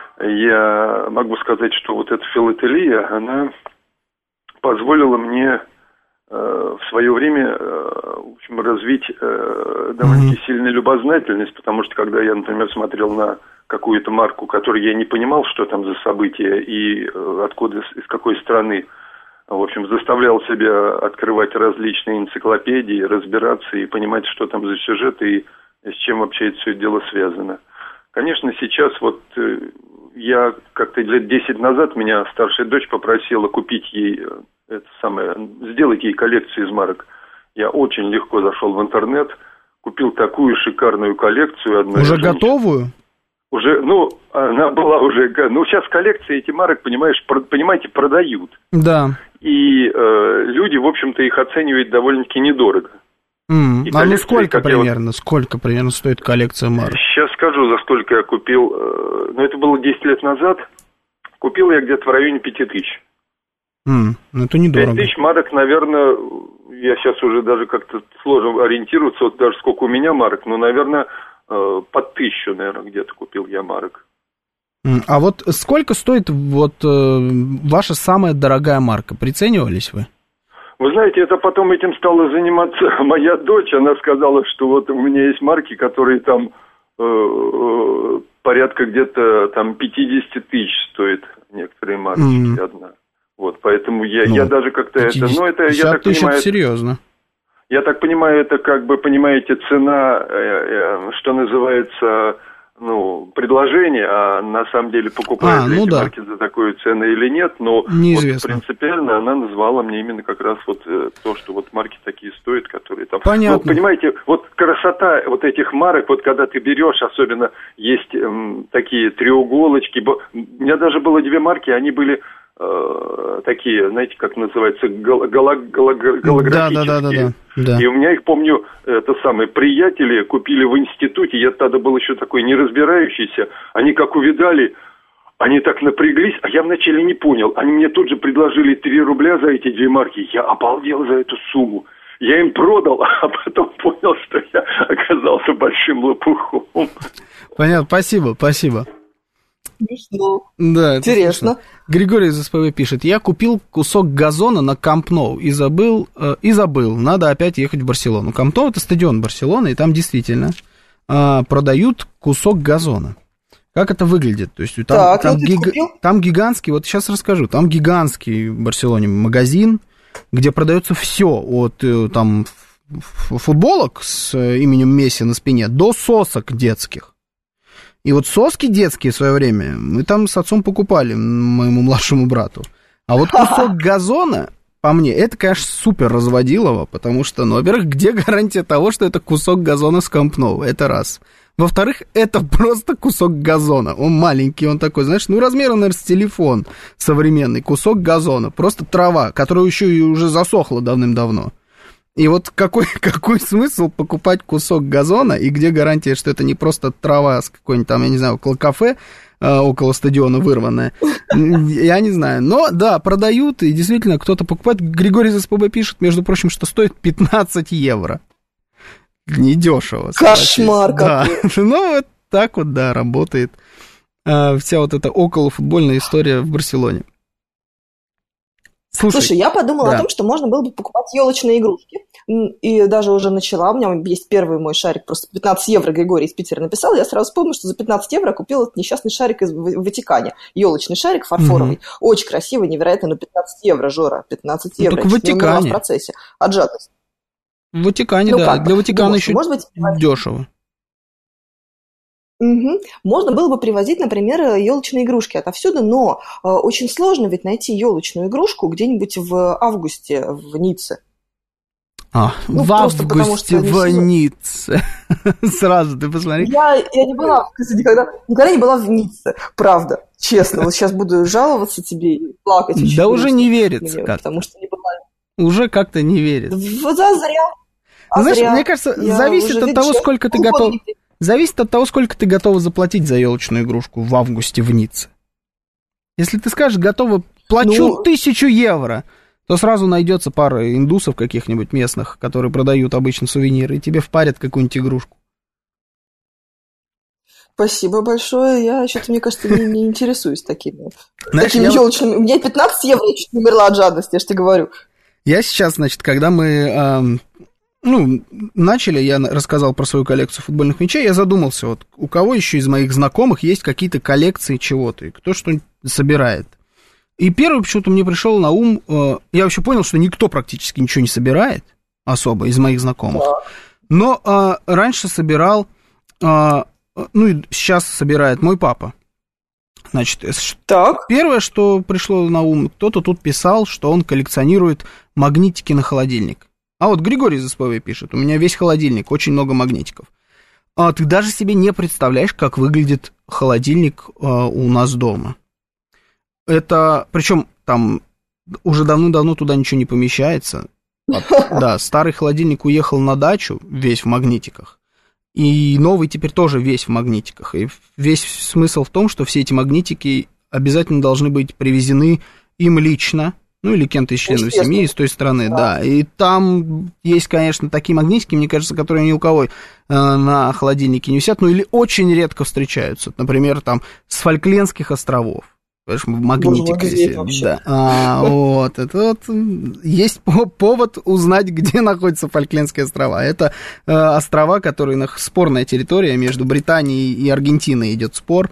я могу сказать, что вот эта филателия, она позволила мне в свое время, в общем, развить довольно-таки сильную любознательность, потому что, когда я, например, смотрел на какую-то марку, которую я не понимал, что там за событие и откуда, из какой страны, в общем, заставлял себя открывать различные энциклопедии, разбираться и понимать, что там за сюжет и с чем вообще это все дело связано. Конечно, сейчас вот я как-то лет 10 назад меня старшая дочь попросила купить ей это самое, сделать ей коллекцию из марок. Я очень легко зашел в интернет, купил такую шикарную коллекцию.
Уже готовую?
Уже, ну, она была уже, ну, сейчас коллекции эти марок, понимаете, продают.
Да.
И люди, в общем-то, их оценивают довольно-таки недорого.
А ну сколько примерно стоит коллекция марок?
Сейчас скажу, за сколько я купил. Ну, это было 10 лет назад. Купил я где-то в районе 5000.
Ну, это недорого.
5000 марок, наверное, я сейчас уже даже как-то сложно ориентироваться, вот даже сколько у меня марок, но, наверное, под 1000, наверное, где-то купил я марок.
А вот сколько стоит вот ваша самая дорогая марка? Приценивались вы?
Вы знаете, это потом этим стала заниматься моя дочь. Она сказала, что вот у меня есть марки, которые там порядка где-то там 50 тысяч стоят некоторые марки одна. Вот, поэтому я даже как-то это... Ну, это, я так понимаю,
это серьезно.
Я так понимаю, это как бы, понимаете, цена, что называется, ну, предложение, а на самом деле покупают эти марки за такую цену или нет, но вот принципиально она назвала мне именно как раз вот то, что вот марки такие стоят, которые там...
Понятно.
Ну, понимаете, вот красота вот этих марок, вот когда ты берешь, особенно есть такие треуголочки, у меня даже было 2 марки, они были... такие, знаете, как называется, голографические. Да. И у меня их, помню, приятели купили в институте, я тогда был еще такой неразбирающийся, они как увидали, они так напряглись, а я вначале не понял, они мне тут же предложили 3 рубля за эти 2 марки, я обалдел за эту сумму. Я им продал, а потом понял, что я оказался большим лопухом.
Понятно, спасибо.
Смешно.
Да,
интересно.
Смешно. Григорий из СПБ пишет: я купил кусок газона на Камп Ноу и забыл, надо опять ехать в Барселону. Камп Ноу — это стадион Барселоны, и там действительно продают кусок газона. Как это выглядит? То есть там гигантский, вот сейчас расскажу, там гигантский в Барселоне магазин, где продается все от там футболок с именем Месси на спине до сосок детских. И вот соски детские в свое время мы там с отцом покупали моему младшему брату. А вот кусок газона, по мне, это, конечно, супер разводилово, потому что, ну, во-первых, где гарантия того, что это кусок газона с Камп Ноу? Это раз. Во-вторых, это просто кусок газона. Он маленький, он такой, знаешь, ну, размером, наверное, с телефон современный. Кусок газона, просто трава, которая еще и уже засохла давным-давно. И вот какой смысл покупать кусок газона, и где гарантия, что это не просто трава с какой-нибудь там, я не знаю, около кафе, около стадиона вырванная, я не знаю. Но, да, продают, и действительно кто-то покупает. Григорий из СПБ пишет, между прочим, что стоит 15 евро. Недешево.
Кошмар какой.
Да. Ну, вот так вот, да, работает вся вот эта околофутбольная история в Барселоне.
Слушай, я подумала о том, что можно было бы покупать елочные игрушки. И даже уже начала. У меня есть первый мой шарик, просто 15 евро Григорий из Питера написал. Я сразу вспомнила, что за 15 евро купила этот несчастный шарик в Ватикане. Елочный шарик фарфоровый. Очень красивый, невероятно, но 15 евро, Жора. 15 евро.
Только в Ватикане.
В процессе. Отжатость.
В Ватикане, да. Для Ватикана еще дешево.
Угу. Можно было бы привозить, например, елочные игрушки отовсюду, но очень сложно ведь найти елочную игрушку где-нибудь в августе в Ницце.
В августе в Ницце. Сразу ты посмотри.
Я не была, кстати, никогда не была в Ницце, правда, честно. Вот сейчас буду жаловаться тебе и плакать.
Да уже не верится как-то.
Потому что не была.
Уже как-то не верится.
Зря.
Знаешь, мне кажется, зависит от того, сколько ты готов... Зависит от того, сколько ты готова заплатить за елочную игрушку в августе в Ницце. Если ты скажешь, готова, плачу 1000 евро, то сразу найдется пара индусов каких-нибудь местных, которые продают обычно сувениры, и тебе впарят какую-нибудь игрушку.
Спасибо большое. Я что-то, мне кажется, не интересуюсь такими елочными. У меня 15 евро, я чуть не умерла от жадности, я же тебе говорю.
Я сейчас, значит, когда мы... начали, я рассказал про свою коллекцию футбольных мячей, я задумался, вот у кого еще из моих знакомых есть какие-то коллекции чего-то, и кто что-нибудь собирает. И первый почему-то мне пришел на ум, я вообще понял, что никто практически ничего не собирает особо из моих знакомых, но раньше собирал, и сейчас собирает мой папа. Значит, первое, что пришло на ум, кто-то тут писал, что он коллекционирует магнитики на холодильник. А вот Григорий из СПВ пишет, у меня весь холодильник, очень много магнитиков. Ты даже себе не представляешь, как выглядит холодильник у нас дома. Это, причем там уже давно туда ничего не помещается. Да, старый холодильник уехал на дачу, весь в магнитиках. И новый теперь тоже весь в магнитиках. И весь смысл в том, что все эти магнитики обязательно должны быть привезены им лично, или кем-то из членов семьи из той страны, да. И там есть, конечно, такие магнитики, мне кажется, которые ни у кого на холодильнике не висят, или очень редко встречаются. Например, там с Фольклендских островов. Магнитика висит. Да. Вот. Это вот есть повод узнать, где находятся Фольклендские острова. Это острова, которые спорная территория между Британией и Аргентиной идет спор.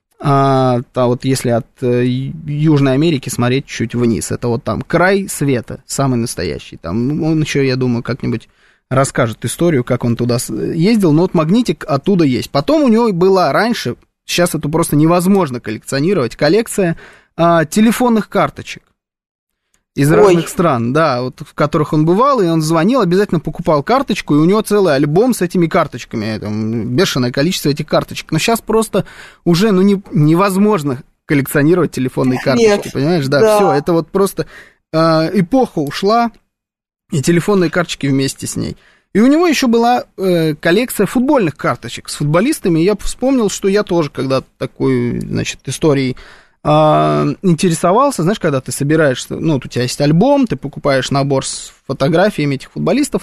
Вот если от Южной Америки смотреть чуть вниз, это вот там край света, самый настоящий. Там он еще, я думаю, как-нибудь расскажет историю, как он туда ездил, но вот магнитик оттуда есть. Потом у него была раньше, сейчас это просто невозможно коллекционировать, коллекция телефонных карточек из разных стран, да, вот в которых он бывал, и он звонил, обязательно покупал карточку, и у него целый альбом с этими карточками, там, бешеное количество этих карточек. Но сейчас просто уже, невозможно коллекционировать телефонные карточки, понимаешь? Да, все, это вот просто эпоха ушла, и телефонные карточки вместе с ней. И у него еще была коллекция футбольных карточек с футболистами, и я вспомнил, что я тоже когда-то такой, значит, историей интересовался, знаешь, когда ты собираешь, у тебя есть альбом, ты покупаешь набор с фотографиями этих футболистов,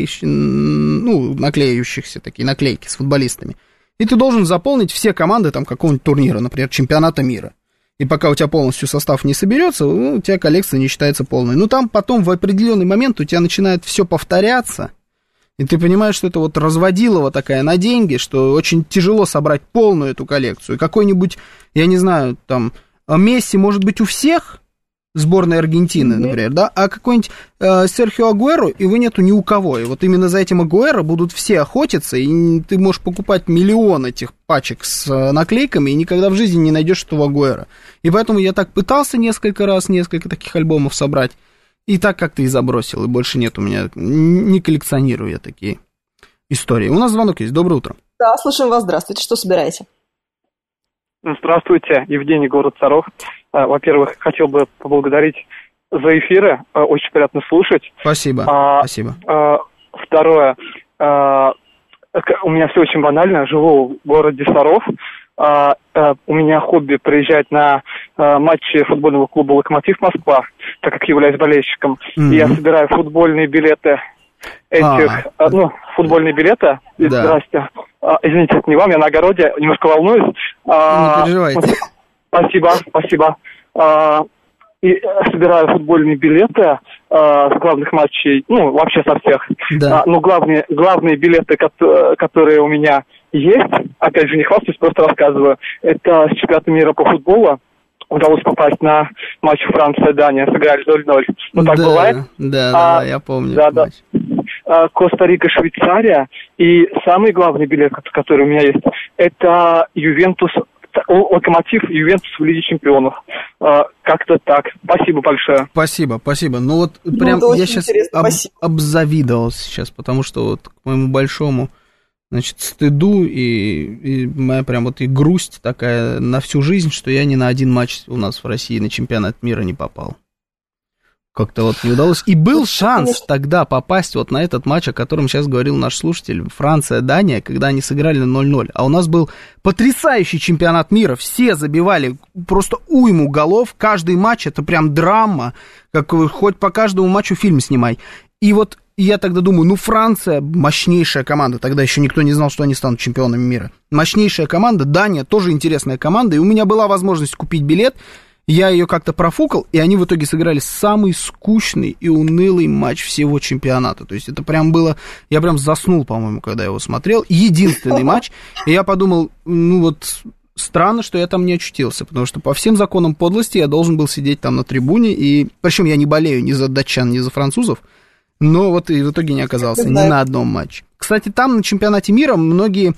наклеющихся, такие наклейки с футболистами, и ты должен заполнить все команды там какого-нибудь турнира, например, чемпионата мира. И пока у тебя полностью состав не соберется, у тебя коллекция не считается полной. Но там потом в определенный момент у тебя начинает все повторяться, и ты понимаешь, что это вот разводилово такая на деньги, что очень тяжело собрать полную эту коллекцию. Какой-нибудь, я не знаю, там, Месси может быть у всех, сборной Аргентины, например, да, а какой-нибудь Серхио Агуэро его нету ни у кого. И вот именно за этим Агуэро будут все охотиться, и ты можешь покупать миллион этих пачек с наклейками, и никогда в жизни не найдешь этого Агуэро. И поэтому я так пытался несколько таких альбомов собрать, и так как-то и забросил, и больше нет у меня, не коллекционирую я такие истории. У нас звонок есть, доброе утро.
Да, слушаем вас, здравствуйте, что собираете?
Здравствуйте, Евгений, город Саров. Во-первых, хотел бы поблагодарить за эфиры, очень приятно слушать.
Спасибо, спасибо.
Второе, у меня все очень банально, живу в городе Саров. У меня хобби приезжать на матчи футбольного клуба «Локомотив Москва», так как являюсь болельщиком. И я собираю футбольные билеты футбольные билеты. Да. Здрасте. Извините, это не вам, я на огороде, немножко волнуюсь.
Не переживайте.
Спасибо. И собираю футбольные билеты с главных матчей, вообще со всех. Да. Но главные билеты, которые у меня есть, опять же, не хвастаюсь, просто рассказываю, это с чемпионата мира по футболу. Удалось попасть на матч Франция-Дания, сыграли 0-0. Так бывает.
Да, я помню.
Да. Коста-Рика, Швейцария. И самый главный билет, который у меня есть, это Ювентус, Локомотив Ювентус в Лиге Чемпионов. Как-то так. Спасибо большое.
Спасибо. Ну вот прям я сейчас обзавидовал сейчас, потому что вот к моему большому, значит, стыду и моя прям вот и грусть такая на всю жизнь, что я ни на один матч у нас в России на чемпионат мира не попал. Как-то вот не удалось. И был шанс тогда попасть вот на этот матч, о котором сейчас говорил наш слушатель, Франция-Дания, когда они сыграли на 0-0. А у нас был потрясающий чемпионат мира. Все забивали просто уйму голов. Каждый матч это прям драма. Как хоть по каждому матчу фильм снимай. И вот я тогда думаю, ну Франция мощнейшая команда. Тогда еще никто не знал, что они станут чемпионами мира. Мощнейшая команда. Дания тоже интересная команда. И у меня была возможность купить билет. Я ее как-то профукал, и они в итоге сыграли самый скучный и унылый матч всего чемпионата. То есть это прям было... Я прям заснул, по-моему, когда я его смотрел. Единственный матч. И я подумал, ну вот странно, что я там не очутился, потому что по всем законам подлости я должен был сидеть там на трибуне. И причем я не болею ни за датчан, ни за французов. Но вот и в итоге не оказался ни на одном матче. Кстати, там на чемпионате мира многие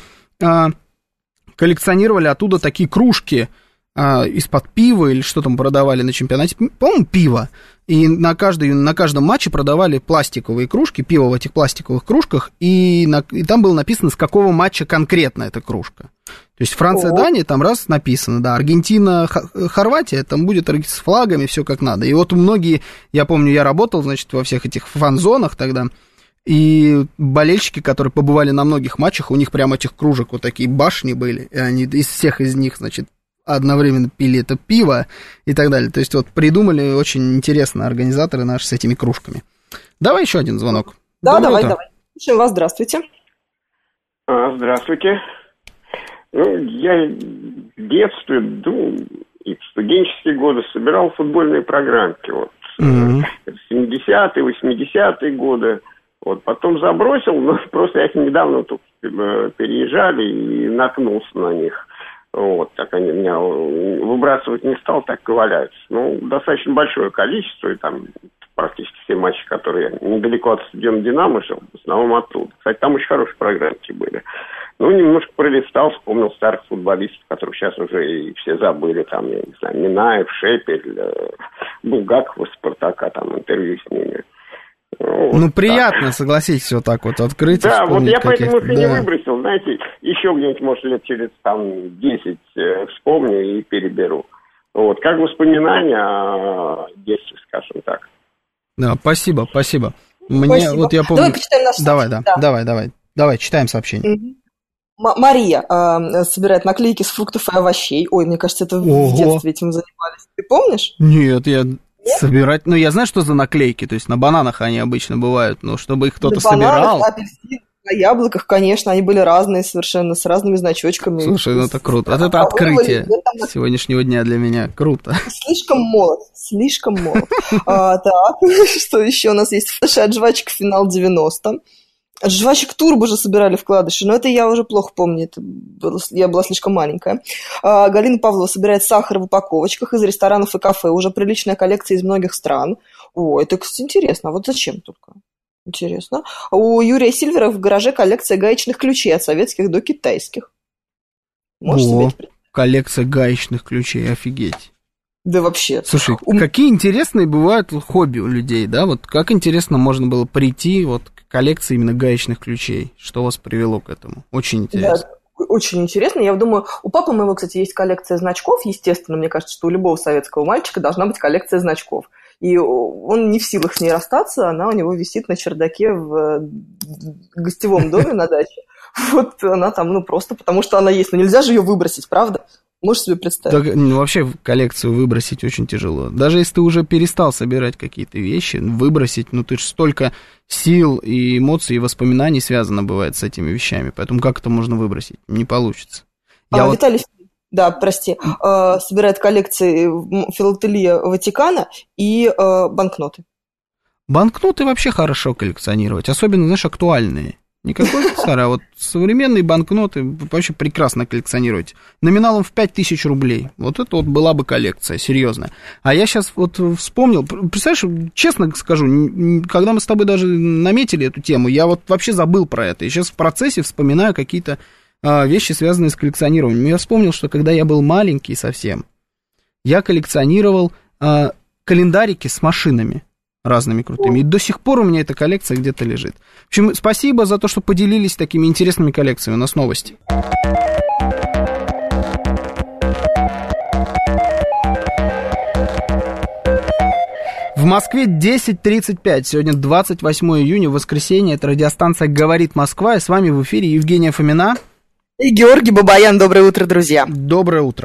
коллекционировали оттуда такие кружки из-под пива или что там продавали на чемпионате, по-моему, пиво. И на каждом матче продавали пластиковые кружки, пиво в этих пластиковых кружках, и там было написано, с какого матча конкретно эта кружка. То есть Франция-Дания, там раз написано, да, Аргентина-Хорватия, там будет с флагами, все как надо. И вот многие, я помню, я работал, значит, во всех этих фан-зонах тогда, и болельщики, которые побывали на многих матчах, у них прям этих кружек вот такие башни были, и они из всех из них, значит, одновременно пили это пиво и так далее. То есть вот придумали очень интересно организаторы наши с этими кружками. Давай еще один звонок.
Да, давай. Слушаем вас, здравствуйте.
Здравствуйте. Ну, я в детстве, и в студенческие годы собирал футбольные программки. Вот. 70-е, 80-е годы. Вот. Потом забросил, но просто я недавно тут переезжали и наткнулся на них. Вот, так они меня выбрасывать не стал, так и валяются. Ну, достаточно большое количество, и там практически все матчи, которые я недалеко от стадиона «Динамо» жил, в основном оттуда. Кстати, там очень хорошие программки были. Ну, немножко пролистал, вспомнил старых футболистов, которых сейчас уже и все забыли, там, я не знаю, Минаев, Шепель, Булгаков из «Спартака», там, интервью с ними.
Ну, приятно, согласитесь, вот так вот открыть.
Да, вот я поэтому их и не выбросил, знаете, еще где-нибудь, может, лет через там 10 вспомню и переберу. Вот, как воспоминания о детстве, скажем так.
Да, спасибо. Мне, вот я помню...
Давай почитаем наше
сообщение. Давай, читаем сообщение.
Мария собирает наклейки с фруктов и овощей. Ой, мне кажется, это в детстве этим занимались. Ты помнишь?
Нет, собирать... Ну, я знаю, что за наклейки, то есть на бананах они обычно бывают, но чтобы их кто-то собирал...
На апельсинах, на яблоках, конечно, они были разные совершенно, с разными значочками.
Слушай, ну это круто. Вот это открытие сегодняшнего дня для меня. Круто.
Слишком молод. Так, что еще у нас есть? Флеши от жвачек «Финал 90». От жвачек «Турбо» же собирали вкладыши, но это я уже плохо помню, я была слишком маленькая. Галина Павлова собирает сахар в упаковочках из ресторанов и кафе, уже приличная коллекция из многих стран. О, это, кстати, интересно, а вот зачем только? Интересно. У Юрия Сильвера в гараже коллекция гаечных ключей от советских до китайских.
Коллекция гаечных ключей, офигеть.
Да вообще.
Слушай, какие интересные бывают хобби у людей, да? Вот как интересно можно было прийти вот к коллекции именно гаечных ключей. Что вас привело к этому? Очень интересно.
Да, очень интересно. Я думаю, у папы моего, кстати, есть коллекция значков. Естественно, мне кажется, что у любого советского мальчика должна быть коллекция значков. И он не в силах с ней расстаться. Она у него висит на чердаке в гостевом доме на даче. Вот она там, просто потому что она есть. Но нельзя же ее выбросить, правда? Можешь себе представить?
Так, вообще коллекцию выбросить очень тяжело. Даже если ты уже перестал собирать какие-то вещи, выбросить, ты же столько сил и эмоций и воспоминаний связано бывает с этими вещами. Поэтому как это можно выбросить? Не получится.
Виталий, собирает коллекции филателия Ватикана и банкноты.
Банкноты вообще хорошо коллекционировать, особенно, знаешь, актуальные. Никакой старый, а вот современные банкноты вы вообще прекрасно коллекционируете. Номиналом в 5000 рублей. Вот это вот была бы коллекция, серьезная. А я сейчас вот вспомнил, представляешь, честно скажу, когда мы с тобой даже наметили эту тему, я вот вообще забыл про это. И сейчас в процессе вспоминаю какие-то вещи, связанные с коллекционированием. Я вспомнил, что когда я был маленький совсем, я коллекционировал календарики с машинами разными крутыми. И до сих пор у меня эта коллекция где-то лежит. В общем, спасибо за то, что поделились такими интересными коллекциями. У нас новости. В Москве 10:35. Сегодня 28 июня, воскресенье. Это радиостанция «Говорит Москва». И с вами в эфире Евгения Фомина.
И Георгий Бабаян. Доброе утро, друзья.
Доброе утро.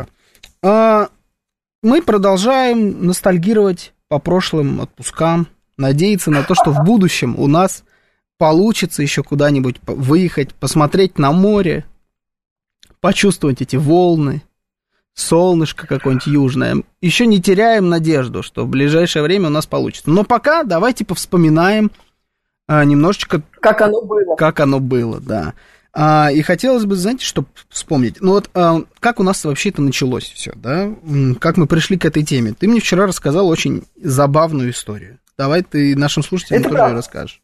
Мы продолжаем ностальгировать по прошлым отпускам, надеяться на то, что в будущем у нас получится еще куда-нибудь выехать, посмотреть на море, почувствовать эти волны, солнышко какое-нибудь южное. Еще не теряем надежду, что в ближайшее время у нас получится. Но пока давайте повспоминаем немножечко...
Как оно было.
Как оно было, да. И хотелось бы, знаете, что вспомнить? Ну вот, как у нас вообще это началось все, да? Как мы пришли к этой теме? Ты мне вчера рассказал очень забавную историю. Давай ты нашим слушателям это тоже ее расскажешь.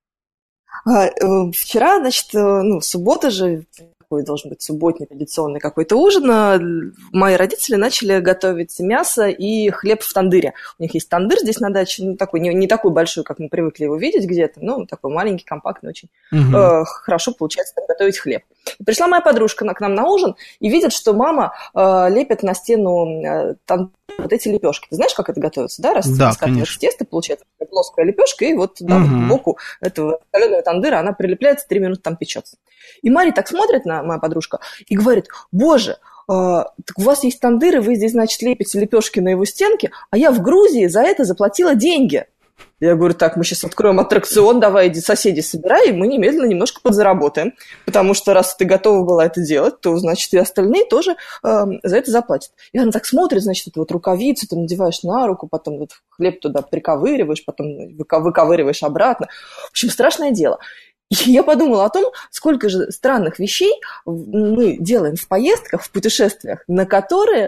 Вчера, значит, суббота же, такой должен быть субботний традиционный какой-то ужин, мои родители начали готовить мясо и хлеб в тандыре. У них есть тандыр здесь на даче, такой, не такой большой, как мы привыкли его видеть где-то, но такой маленький, компактный, очень хорошо получается там готовить хлеб. И пришла моя подружка к нам на ужин и видит, что мама лепит на стену вот эти лепешки. Ты знаешь, как это готовится, да?
Да, конечно.
Тесто, получается плоская лепешка, и вот сбоку этого соленого тандыра она прилепляется, 3 минуты там печется. И Мария так смотрит на моя подружка и говорит: боже, так у вас есть тандыр, и вы здесь, значит, лепите лепешки на его стенке, а я в Грузии за это заплатила деньги. Я говорю: так, мы сейчас откроем аттракцион, давай, иди соседей собирай, и мы немедленно немножко подзаработаем. Потому что раз ты готова была это делать, то, значит, и остальные тоже за это заплатят. И она так смотрит, значит, эту вот рукавицу ты надеваешь на руку, потом вот хлеб туда приковыриваешь, потом выковыриваешь обратно. В общем, страшное дело. И я подумала о том, сколько же странных вещей мы делаем в поездках, в путешествиях, на которые,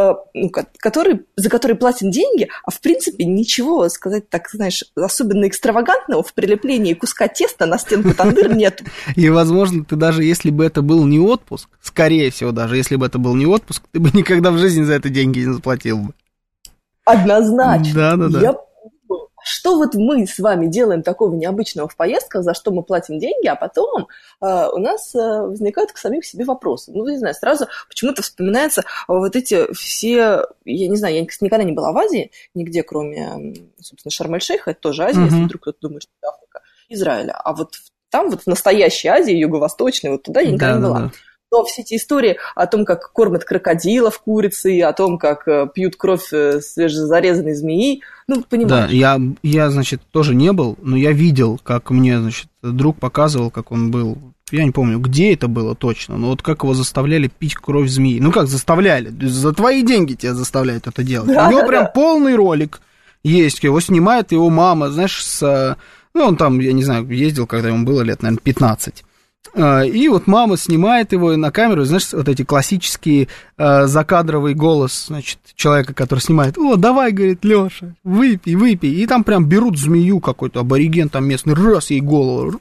за которые платим деньги, а в принципе ничего, сказать так, знаешь, особенно экстравагантного в прилеплении куска теста на стенку тандыра нет.
И, возможно, ты даже если бы это был не отпуск, скорее всего, даже если бы это был не отпуск, ты бы никогда в жизни за это деньги не заплатил бы.
Однозначно.
Да.
Что вот мы с вами делаем такого необычного в поездках, за что мы платим деньги, а потом у нас возникают к самим себе вопросы. Ну, не знаю, сразу почему-то вспоминаются вот эти все... Я не знаю, я никогда не была в Азии, нигде, кроме, собственно, Шарм-эль-Шейха, это тоже Азия, если вдруг кто-то думает, что это Африка, Израиля. А вот там, вот в настоящей Азии, юго-восточной, вот туда я никогда не была. Но все эти истории о том, как кормят крокодилов курицей, о том, как пьют кровь свежезарезанной змеи, ну, понимаешь.
Да, я, значит, тоже не был, но я видел, как мне, значит, друг показывал, как он был, я не помню, где это было точно, но вот как его заставляли пить кровь змеи. Ну, как заставляли? За твои деньги тебя заставляют это делать. Да, у него прям полный ролик есть, его снимает его мама, знаешь, ну, он там, я не знаю, ездил, когда ему было лет, наверное, 15. И вот мама снимает его на камеру, знаешь, вот эти классические закадровый голос, значит, человека, который снимает: о, давай, говорит, Леша, выпей. И там прям берут змею какой-то, абориген там местный, раз ей голову,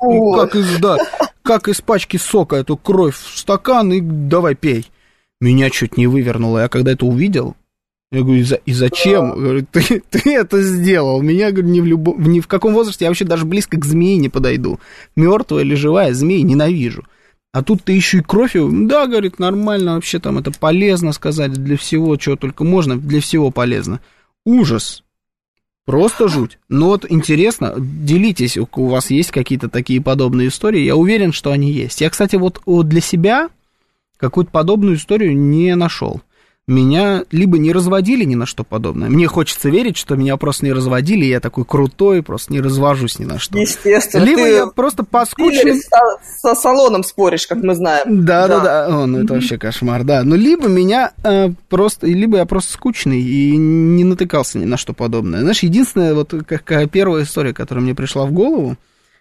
как из пачки сока эту кровь в стакан, и давай пей. Меня чуть не вывернуло, я когда это увидел, я говорю: и зачем? Говорю, ты это сделал. Меня, говорю, ни в каком возрасте я вообще даже близко к змее не подойду. Мертвая или живая змеи ненавижу. А тут ты еще и кровь. Да, говорит, нормально, вообще там это полезно сказать, для всего, чего только можно, для всего полезно. Ужас. Просто жуть. Но вот интересно, делитесь, у вас есть какие-то такие подобные истории. Я уверен, что они есть. Я, кстати, вот для себя какую-то подобную историю не нашел. Меня либо не разводили ни на что подобное. Мне хочется верить, что меня просто не разводили, и я такой крутой, просто не развожусь ни на что.
Естественно.
Либо я просто поскучный...
Со салоном споришь, как мы знаем.
Да. Ну, это вообще кошмар, да. Ну, либо меня либо я просто скучный и не натыкался ни на что подобное. Знаешь, единственная вот какая первая история, которая мне пришла в голову,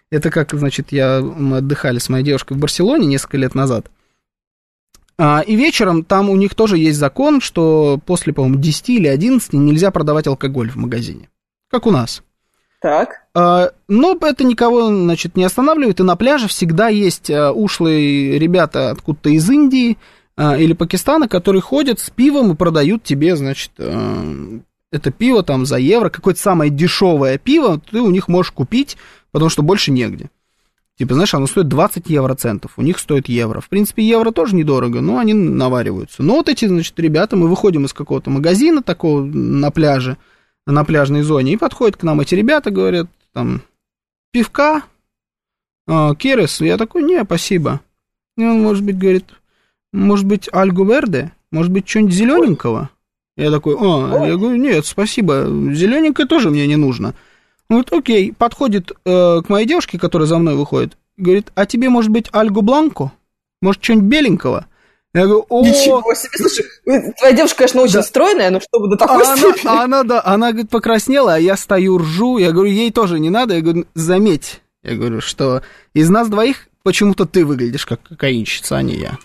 Это как, значит, мы отдыхали с моей девушкой в Барселоне несколько лет назад. И вечером там у них тоже есть закон, что после, по-моему, 10 или 11 нельзя продавать алкоголь в магазине. Как у нас.
Так.
Но это никого, значит, не останавливает. И на пляже всегда есть ушлые ребята откуда-то из Индии или Пакистана, которые ходят с пивом и продают тебе, значит, это пиво там за евро. Какое-то самое дешевое пиво ты у них можешь купить, потому что больше негде. Типа, знаешь, оно стоит 20 евроцентов, у них стоит евро. В принципе, евро тоже недорого, но они навариваются. Но вот эти, значит, ребята, мы выходим из какого-то магазина такого на пляже, на пляжной зоне, и подходят к нам эти ребята, говорят, там, пивка, керес. Я такой, не, спасибо. И он, может быть, говорит, может быть, альгу верде, может быть, что-нибудь зелененького. Я такой, я говорю, нет, спасибо, зелененькое тоже мне не нужно. Вот, окей, подходит к моей девушке, которая за мной выходит, говорит, а тебе, может быть, альгу бланку? Может, что-нибудь беленького? Я говорю,
Ничего себе, слушай, твоя девушка, конечно, очень стройная, но чтобы до такой степени.
Она, говорит, покраснела, а я стою, ржу, я говорю, ей тоже не надо, я говорю, заметь, я говорю, что из нас двоих почему-то ты выглядишь как кокаинщица, а не я.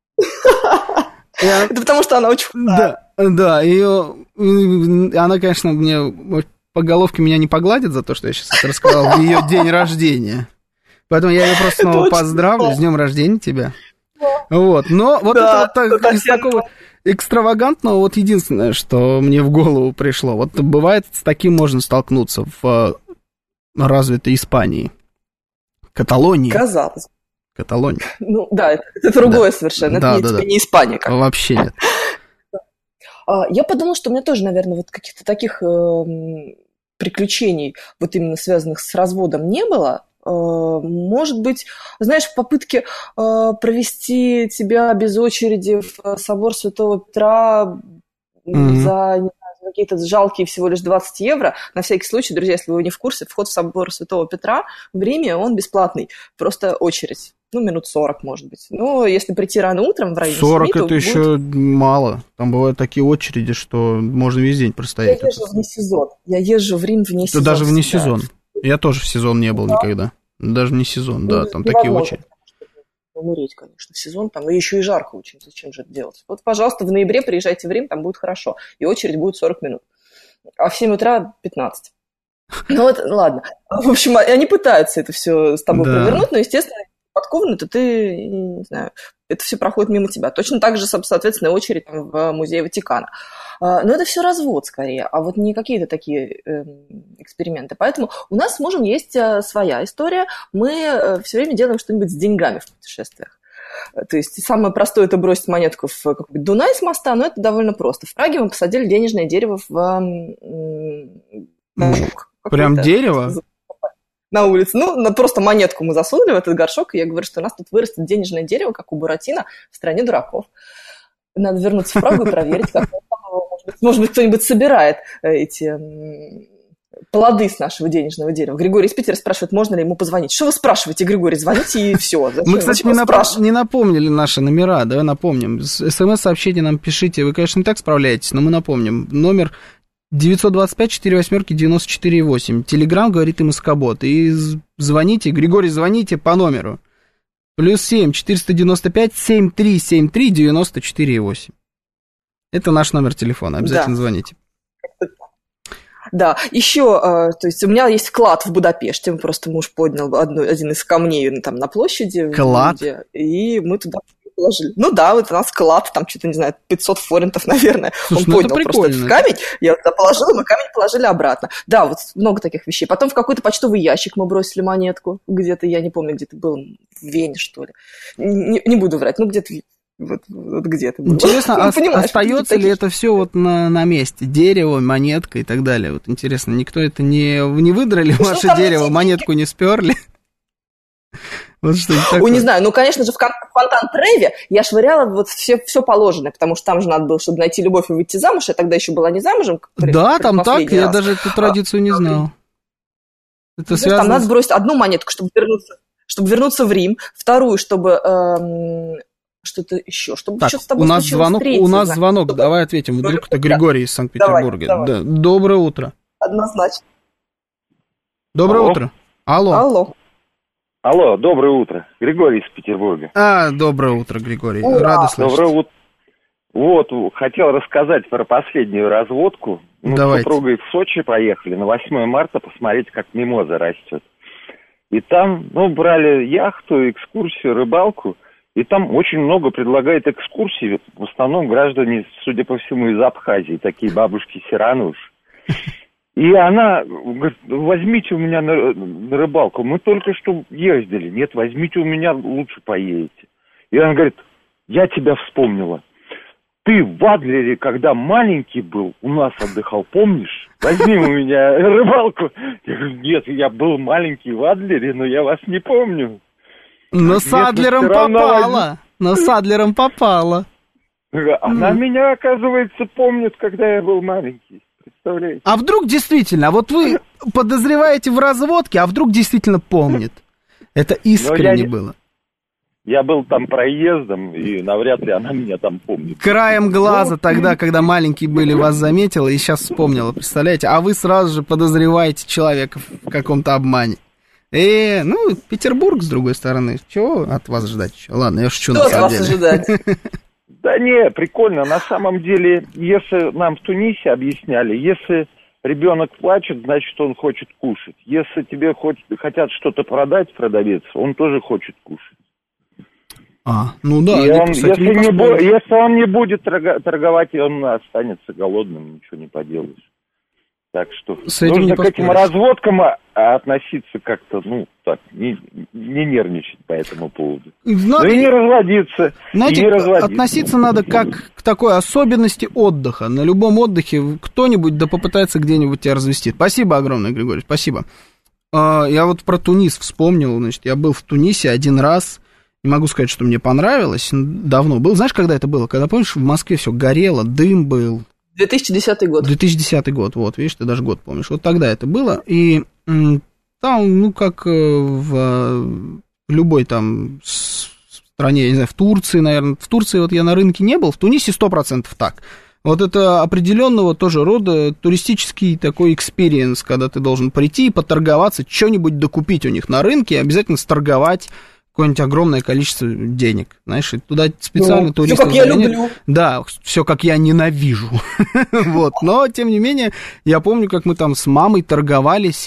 Это потому, что она очень худая.
Да, она, конечно, мне... По головке меня не погладит за то, что я сейчас это рассказал в ее день рождения. Поэтому я ее просто снова поздравлю. С днем рождения тебя. Вот. Но вот это вот из такого экстравагантного, вот единственное, что мне в голову пришло. Вот бывает, с таким можно столкнуться в развитой Испании. Каталонии.
Казалось.
Каталония.
Ну, да, это другое совершенно. Это не Испания.
Вообще нет.
Я подумала, что у меня тоже, наверное, вот каких-то таких приключений, вот именно связанных с разводом, не было. Может быть, знаешь, в попытке провести тебя без очереди в собор Святого Петра за, не знаю, какие-то жалкие всего лишь 20 евро. На всякий случай, друзья, если вы не в курсе, вход в собор Святого Петра в Риме, он бесплатный. Просто очередь. Минут 40, может быть. Но если прийти рано утром в районе
40 7, это еще мало. Там бывают такие очереди, что можно весь день простоять.
Я езжу вне сезон. Я езжу в Рим вне сезон.
Даже вне сезон. Я тоже в сезон не был никогда. Даже не сезон, да, там такие очереди.
Умереть, конечно, в сезон, там и еще и жарко очень. Зачем же это делать? Вот, пожалуйста, в ноябре приезжайте в Рим, там будет хорошо. И очередь будет 40 минут. А в 7 утра 15. Ну вот, ладно. В общем, они пытаются это все с тобой провернуть, но, естественно, подкованный, то ты, не знаю, это все проходит мимо тебя. Точно так же, соответственно, очередь там, в музее Ватикана. Но это все развод скорее, а вот не какие-то такие эксперименты. Поэтому у нас с мужем есть своя история. Мы все время делаем что-нибудь с деньгами в путешествиях. То есть самое простое – это бросить монетку в какой-нибудь Дунай с моста, но это довольно просто. В Праге мы посадили денежное дерево в горшок.
Прям дерево?
На улице. Ну, просто монетку мы засунули в этот горшок, и я говорю, что у нас тут вырастет денежное дерево, как у Буратино, в стране дураков. Надо вернуться в Прагу и проверить, как может быть, кто-нибудь собирает эти плоды с нашего денежного дерева. Григорий из Питера спрашивает, можно ли ему позвонить. Что вы спрашиваете, Григорий? Звоните и все.
Мы, кстати, не напомнили наши номера, давай напомним. СМС-сообщение нам пишите. Вы, конечно, не так справляетесь, но мы напомним. Номер 925-48-94-8. Телеграм говорит МСК-бот. И звоните, Григорий, звоните по номеру. +7 495 7373 94,8. Это наш номер телефона. Обязательно звоните.
Да, еще, то есть у меня есть клад в Будапеште. Просто муж поднял один из камней там на площади.
Клад?
И мы туда положили. Ну да, вот у нас клад, там что-то, не знаю, 500 форинтов, наверное.
Слушай,
он поднял просто этот камень, я туда положила, мы камень положили обратно. Да, вот много таких вещей. Потом в какой-то почтовый ящик мы бросили монетку. Где-то, я не помню, где-то был, в Вене, что ли. Не буду врать, ну где-то... Вот где-то было.
Интересно, остается ли это все вот на месте? Дерево, монетка и так далее. Вот интересно, никто это не выдрали, ваше дерево, монетку не сперли? Вот что это такое.
Ой, не знаю, ну, конечно же, в Фонтан-Треве я швыряла вот все положенное, потому что там же надо было, чтобы найти любовь и выйти замуж, я тогда еще была не замужем.
Да, там так, я даже эту традицию не знал.
Это связано... Там надо сбросить одну монетку, чтобы вернуться в Рим, вторую, чтобы... что-то еще, чтобы
так, что-то с тобой случилось. У нас звонок, давай ответим. Вдруг это Григорий из Санкт-Петербурга.
Давай.
Да. Доброе утро.
Однозначно.
Доброе утро. Алло.
Алло, доброе утро. Григорий из Петербурга.
Доброе утро, Григорий. Рада слышать.
Доброе утро. Вот, хотел рассказать про последнюю разводку. Мы с супругой в Сочи поехали на 8 марта посмотреть, как мимоза растет. И там, брали яхту, экскурсию, рыбалку. И там очень много предлагает экскурсий. В основном граждане, судя по всему, из Абхазии. Такие бабушки-сираны уж. И она говорит, возьмите у меня на рыбалку. Мы только что ездили. Нет, возьмите у меня, лучше поедете. И она говорит, я тебя вспомнила. Ты в Адлере, когда маленький был, у нас отдыхал, помнишь? Возьми у меня рыбалку. Я говорю, нет, я был маленький в Адлере, но я вас не помню.
Но с Адлером попала. Но с Адлером попала.
Она меня, оказывается, помнит, когда я был маленький. Представляете?
А вдруг действительно, вот вы подозреваете в разводке, а вдруг действительно помнит? Это искренне было.
Я был там проездом, и навряд ли она меня там помнит.
Краем глаза тогда, когда маленькие были, вас заметила и сейчас вспомнила, представляете? А вы сразу же подозреваете человека в каком-то обмане. Петербург, с другой стороны, чего от вас ждать еще? Ладно, я шучу на самом деле. Что от вас ожидать?
Да не, прикольно. На самом деле, если нам в Тунисе объясняли, если ребенок плачет, значит, он хочет кушать. Если тебе хотят что-то продать, продавец, он тоже хочет кушать. Если он не будет торговать, он останется голодным, ничего не поделаешь. Так что нужно к этим разводкам относиться как-то, не нервничать по этому поводу. И не разводиться.
Знаете, относиться надо как к такой особенности отдыха. На любом отдыхе кто-нибудь попытается где-нибудь тебя развести. Спасибо огромное, Григорий, спасибо. Я вот про Тунис вспомнил, я был в Тунисе один раз. Не могу сказать, что мне понравилось. Давно был. Знаешь, когда это было? Когда, помнишь, в Москве все горело, дым был.
2010 год.
2010 год, вот, видишь, ты даже год помнишь. Вот тогда это было. И там, как в любой там стране, я не знаю, в Турции, наверное. В Турции вот я на рынке не был, в Тунисе 100% так. Вот это определенного тоже рода туристический такой экспириенс, когда ты должен прийти и поторговаться, что-нибудь докупить у них на рынке, обязательно сторговать какое-нибудь огромное количество денег, знаешь, и туда специально туристы...
Все, как я люблю.
Да, все, как я ненавижу. Вот, но, тем не менее, я помню, как мы там с мамой торговались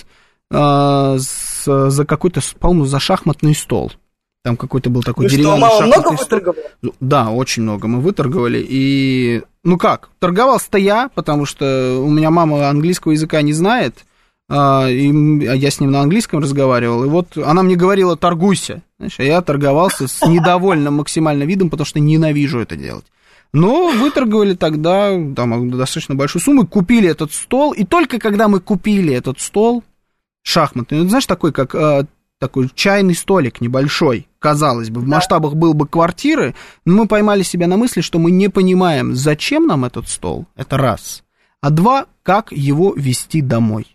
за какой-то, по-моему, за шахматный стол. Там какой-то был такой деревянный шахматный стол. Много выторговали? Да, очень много мы выторговали, и... торговался-то я, потому что у меня мама английского языка не знает, а я с ним на английском разговаривал, и вот она мне говорила, торгуйся, знаешь, а я торговался с недовольным максимально видом, потому что ненавижу это делать. Но выторговали тогда там достаточно большую сумму, купили этот стол, и только когда мы купили этот стол шахматный, знаешь, такой, как такой чайный столик небольшой, казалось бы, в масштабах был бы квартиры, но мы поймали себя на мысли, что мы не понимаем, зачем нам этот стол, это раз, а два, как его везти домой.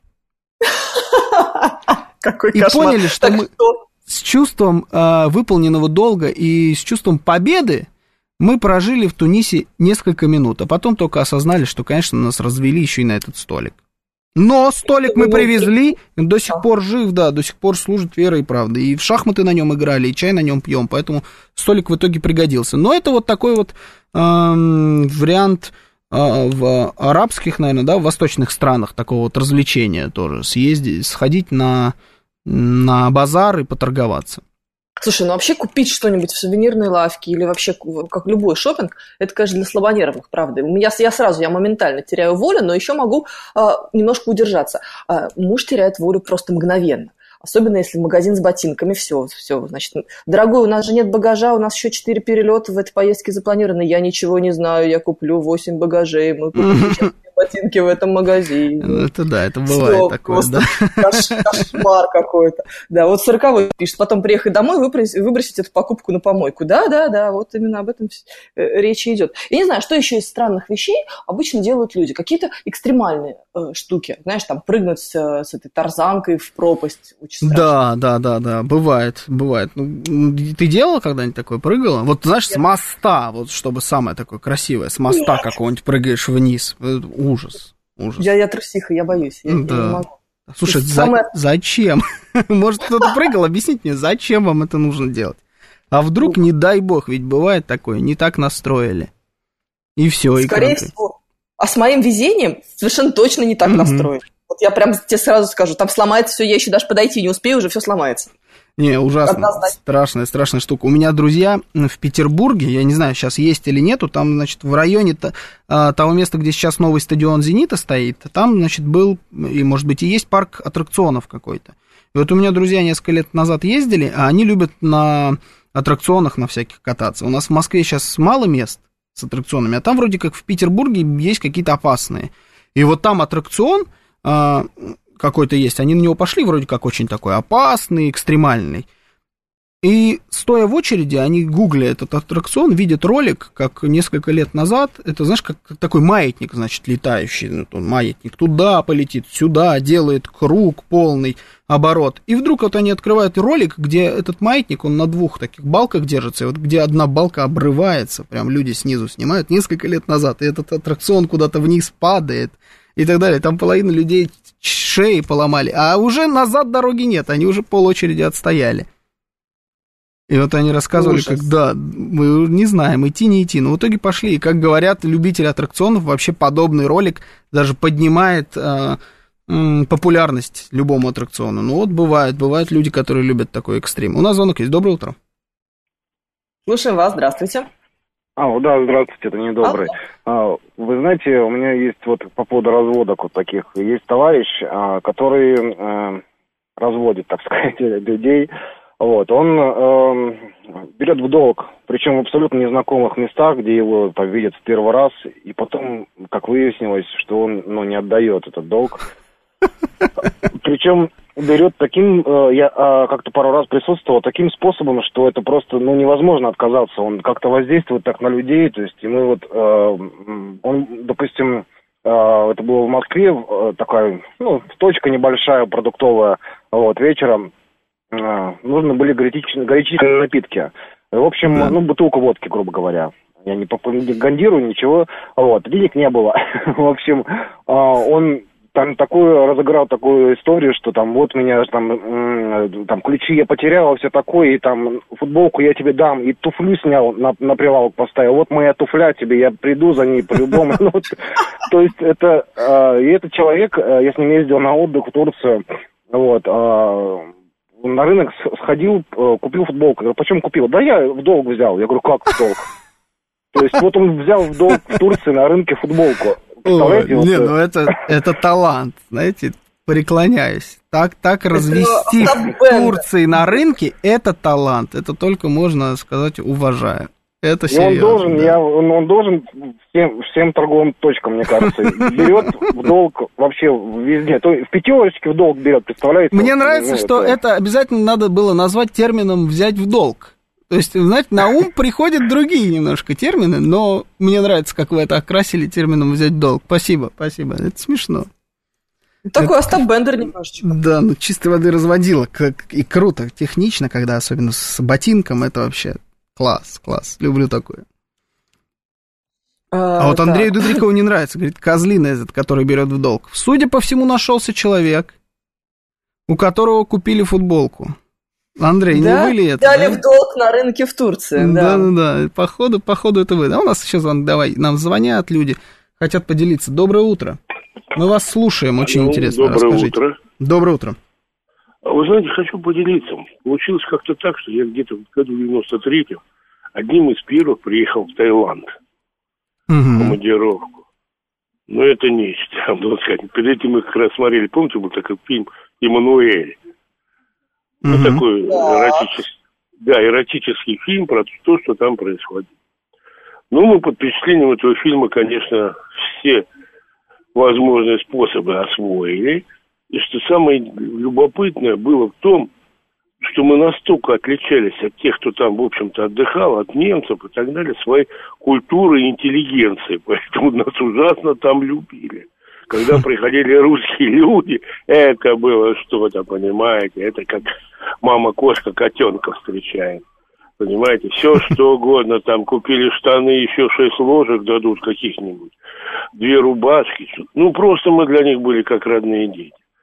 Какой
и кошмар. Поняли, что мы с чувством выполненного долга и с чувством победы мы прожили в Тунисе несколько минут, а потом только осознали, что, конечно, нас развели еще и на этот столик. Но столик мы привезли, до сих пор жив, да, до сих пор служит верой и правдой. И в шахматы на нем играли, и чай на нем пьем, поэтому столик в итоге пригодился. Но это вот такой вот вариант... в арабских, наверное, да, в восточных странах такого вот развлечения тоже, сходить на базар и поторговаться.
Слушай, вообще купить что-нибудь в сувенирной лавке или вообще как любой шопинг, это, конечно, для слабонервных, правда. Я моментально теряю волю, но еще могу немножко удержаться. Муж теряет волю просто мгновенно. Особенно если в магазин с ботинками, все, значит, дорогой, у нас же нет багажа, у нас еще 4 перелета в этой поездке запланированы, я ничего не знаю, я куплю 8 багажей, мы купим сейчас ботинки в этом магазине.
Это да, это бывает всё, такое, да.
Кошмар какой-то. Да, вот 40-й пишет, потом приехать домой, выбросить эту покупку на помойку. Да, вот именно об этом речь идет. Я не знаю, что еще из странных вещей обычно делают люди. Какие-то экстремальные штуки, знаешь, там прыгнуть с этой тарзанкой в пропасть.
Да, бывает. Ты делала когда-нибудь такое, прыгала? Вот, знаешь, с моста, вот чтобы самое такое красивое, с моста какого-нибудь прыгаешь вниз. Ужас.
Я трусиха, я боюсь, я не могу.
Слушай, зачем? Может, кто-то прыгал, объясните мне, зачем вам это нужно делать? А вдруг, не дай бог, ведь бывает такое, не так настроили. И все.
Скорее всего. А с моим везением совершенно точно не так настроен. Вот я прям тебе сразу скажу, там сломается все, я еще даже подойти не успею, уже все сломается.
Не, ужасно, страшная штука. У меня друзья в Петербурге, я не знаю, сейчас есть или нету, там, значит, в районе того места, где сейчас новый стадион «Зенита» стоит, там, значит, был, и, может быть, и есть парк аттракционов какой-то. И вот у меня друзья несколько лет назад ездили, а они любят на аттракционах на всяких кататься. У нас в Москве сейчас мало мест с аттракционами, а там вроде как в Петербурге есть какие-то опасные. И вот там аттракцион какой-то есть, они на него пошли, вроде как очень такой опасный, экстремальный. И стоя в очереди, они гугли этот аттракцион, видят ролик, как несколько лет назад, это, знаешь, как такой маятник, значит, летающий, маятник туда полетит, сюда, делает круг полный оборот. И вдруг вот они открывают ролик, где этот маятник, он на двух таких балках держится, и вот где одна балка обрывается, прям люди снизу снимают несколько лет назад, и этот аттракцион куда-то вниз падает и так далее. Там половина людей шеи поломали, а уже назад дороги нет, они уже полочереди отстояли. И вот они рассказывали, как, да, мы не знаем, идти, не идти. Но в итоге пошли. И, как говорят любители аттракционов, вообще подобный ролик даже поднимает популярность любому аттракциону. Ну вот бывают люди, которые любят такой экстрим. У нас звонок есть. Доброе утро.
Слушаем вас, здравствуйте.
Да, здравствуйте, это недобрый. Вы знаете, у меня есть вот по поводу разводок вот таких. Есть товарищ, который разводит, так сказать, людей. Вот, он берет в долг, причем в абсолютно незнакомых местах, где его там видят в первый раз, и потом, как выяснилось, что он, не отдает этот долг. Причем берет таким, я как-то пару раз присутствовал, таким способом, что это просто, невозможно отказаться. Он как-то воздействует так на людей, то есть, и мы вот, он, допустим, это было в Москве, такая, точка небольшая, продуктовая, вот, вечером. Нужны были горячительные напитки. В общем, бутылку водки, грубо говоря. Я не пропагандирую, ничего. Вот, денег не было. В общем, он там разыграл такую историю, что там вот меня там ключи я потерял, все такое, и там футболку я тебе дам, и туфлю снял, на прилавок поставил. Вот моя туфля тебе, я приду за ней по-любому. То есть это... И этот человек, я с ним ездил на отдых в Турцию, вот, на рынок сходил, купил футболку. Я говорю, почему купил? Да я в долг взял. Я говорю, как в долг? То есть вот он взял в долг в Турции на рынке футболку. Представляете?
Это талант, знаете, преклоняюсь. Так развести в Турции на рынке, это талант. Это только можно сказать, уважаю. Это серьезно.
Он должен всем торговым точкам, мне кажется, берет в долг вообще везде. То в пятерочке в долг берет, представляете?
Мне нравится, что это обязательно надо было назвать термином «взять в долг». То есть, знаете, на ум приходят другие немножко термины, но мне нравится, как вы это окрасили термином «взять в долг». Спасибо. Это смешно.
Такой Остап Бендер немножечко.
Да, чистой воды разводила. И круто, технично, когда особенно с ботинком, это вообще... Класс, люблю такое. А вот Андрею Дудрикову не нравится, говорит, козлина этот, который берет в долг. Судя по всему, нашелся человек, у которого купили футболку. Андрей, не вы ли это?
Дали в долг на рынке в Турции.
Да. Походу это вы. Да, у нас сейчас нам звонят люди, хотят поделиться. Доброе утро. Мы вас слушаем, очень интересно. Расскажите. Доброе утро.
Вы знаете, хочу поделиться. Получилось как-то так, что я где-то в году 93-м одним из первых приехал в Таиланд. В командировку. Но это нечто, надо сказать. Перед этим мы как раз смотрели, помните, был такой фильм «Эммануэль». Такой эротический фильм про то, что там происходит. Мы под впечатлением этого фильма, конечно, все возможные способы освоили. И что самое любопытное было в том, что мы настолько отличались от тех, кто там, в общем-то, отдыхал, от немцев и так далее, своей культурой и интеллигенцией. Поэтому нас ужасно там любили. Когда приходили русские люди, это было что-то, понимаете, это как мама-кошка котенка встречает. Понимаете, все что угодно, там купили штаны, еще 6 ложек дадут каких-нибудь, 2 рубашки. Просто мы для них были как родные дети.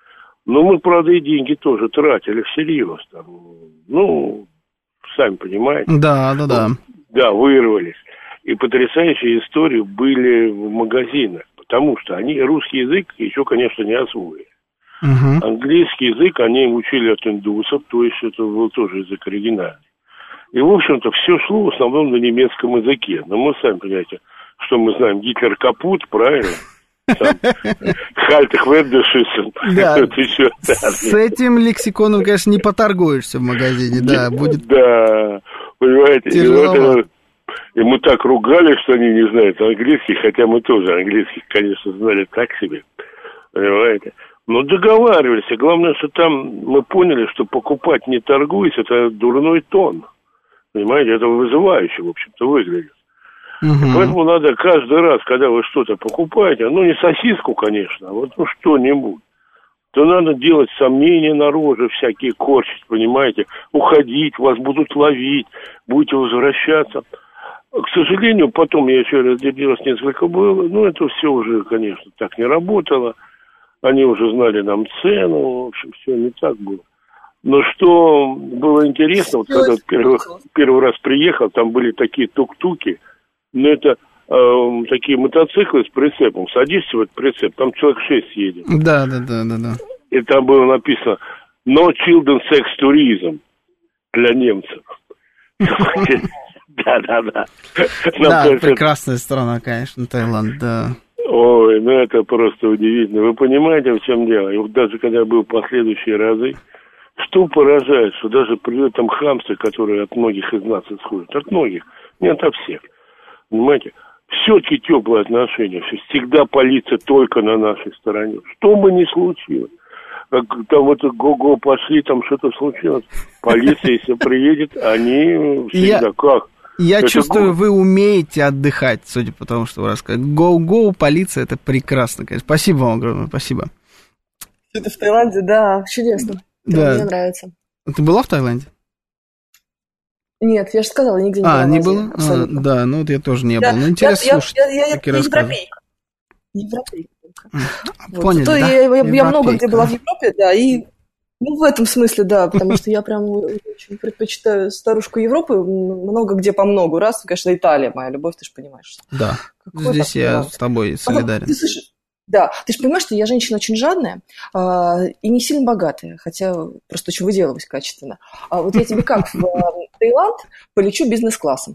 Но мы, правда, и деньги тоже тратили всерьез. Там, ну, сами понимаете.
Да.
Да, вырвались. И потрясающие истории были в магазинах, потому что они русский язык еще, конечно, не освоили. Английский язык они учили от индусов, то есть это был тоже язык оригинальный. И, в общем-то, все шло в основном на немецком языке. Но мы сами понимаете, что мы знаем, Гитлер капут, правильно? Хальтах Вердершиссен.
С этим лексиконом, конечно, не поторгуешься в магазине, да, будет.
Да, понимаете, и мы так ругали, что они не знают английский, хотя мы тоже английский, конечно, знали так себе, понимаете. Но договаривались, и главное, что там мы поняли, что покупать не торгуясь, это дурной тон, понимаете, это вызывающе, в общем-то, выглядит. Поэтому надо каждый раз, когда вы что-то покупаете, ну, не сосиску, конечно, а вот что-нибудь, то надо делать сомнения на роже, всякие корчить, понимаете, уходить, вас будут ловить, будете возвращаться. К сожалению, потом я еще разделилось несколько было, но это все уже, конечно, так не работало. Они уже знали нам цену, в общем, все не так было. Но что было интересно, вот когда первый раз приехал, там были такие тук-туки, но это такие мотоциклы с прицепом. Садишься в этот прицеп, там человек 6 едет.
Да.
И там было написано «No children sex tourism» для немцев. Да.
Да, прекрасная страна, конечно, Таиланд, да.
Ой, ну это просто удивительно. Вы понимаете, в чем дело? И вот даже когда я был последующие разы, что поражает, что даже при этом хамстве, которое от многих из нас исходит, от многих, не ото всех, понимаете, все-таки теплые отношения, всегда полиция только на нашей стороне. Что бы ни случилось, как там вот го-го пошли, там что-то случилось, полиция, если приедет, они всегда как?
Я чувствую, вы умеете отдыхать, судя по тому, что вы рассказываете. Go-go, полиция, это прекрасно, конечно. Спасибо вам огромное, спасибо.
Это в Таиланде, да, чудесно.
Да.
Мне нравится.
Ты была в Таиланде?
Нет, я же сказала, нигде не была.
Не была? Да, ну вот я тоже не был. Ну, интересно слушать, какие рассказы.
Европейка.
Поняли, да?
Я много где была в Европе, да, и в этом смысле, да, потому что я прям очень предпочитаю старушку Европы, много где по много раз, конечно, Италия моя любовь, ты же понимаешь.
Да, здесь я с тобой солидарен.
Да, ты же понимаешь, что я женщина очень жадная и не сильно богатая, хотя просто очень выделываюсь качественно. А вот я тебе как в Таиланд полечу бизнес-классом?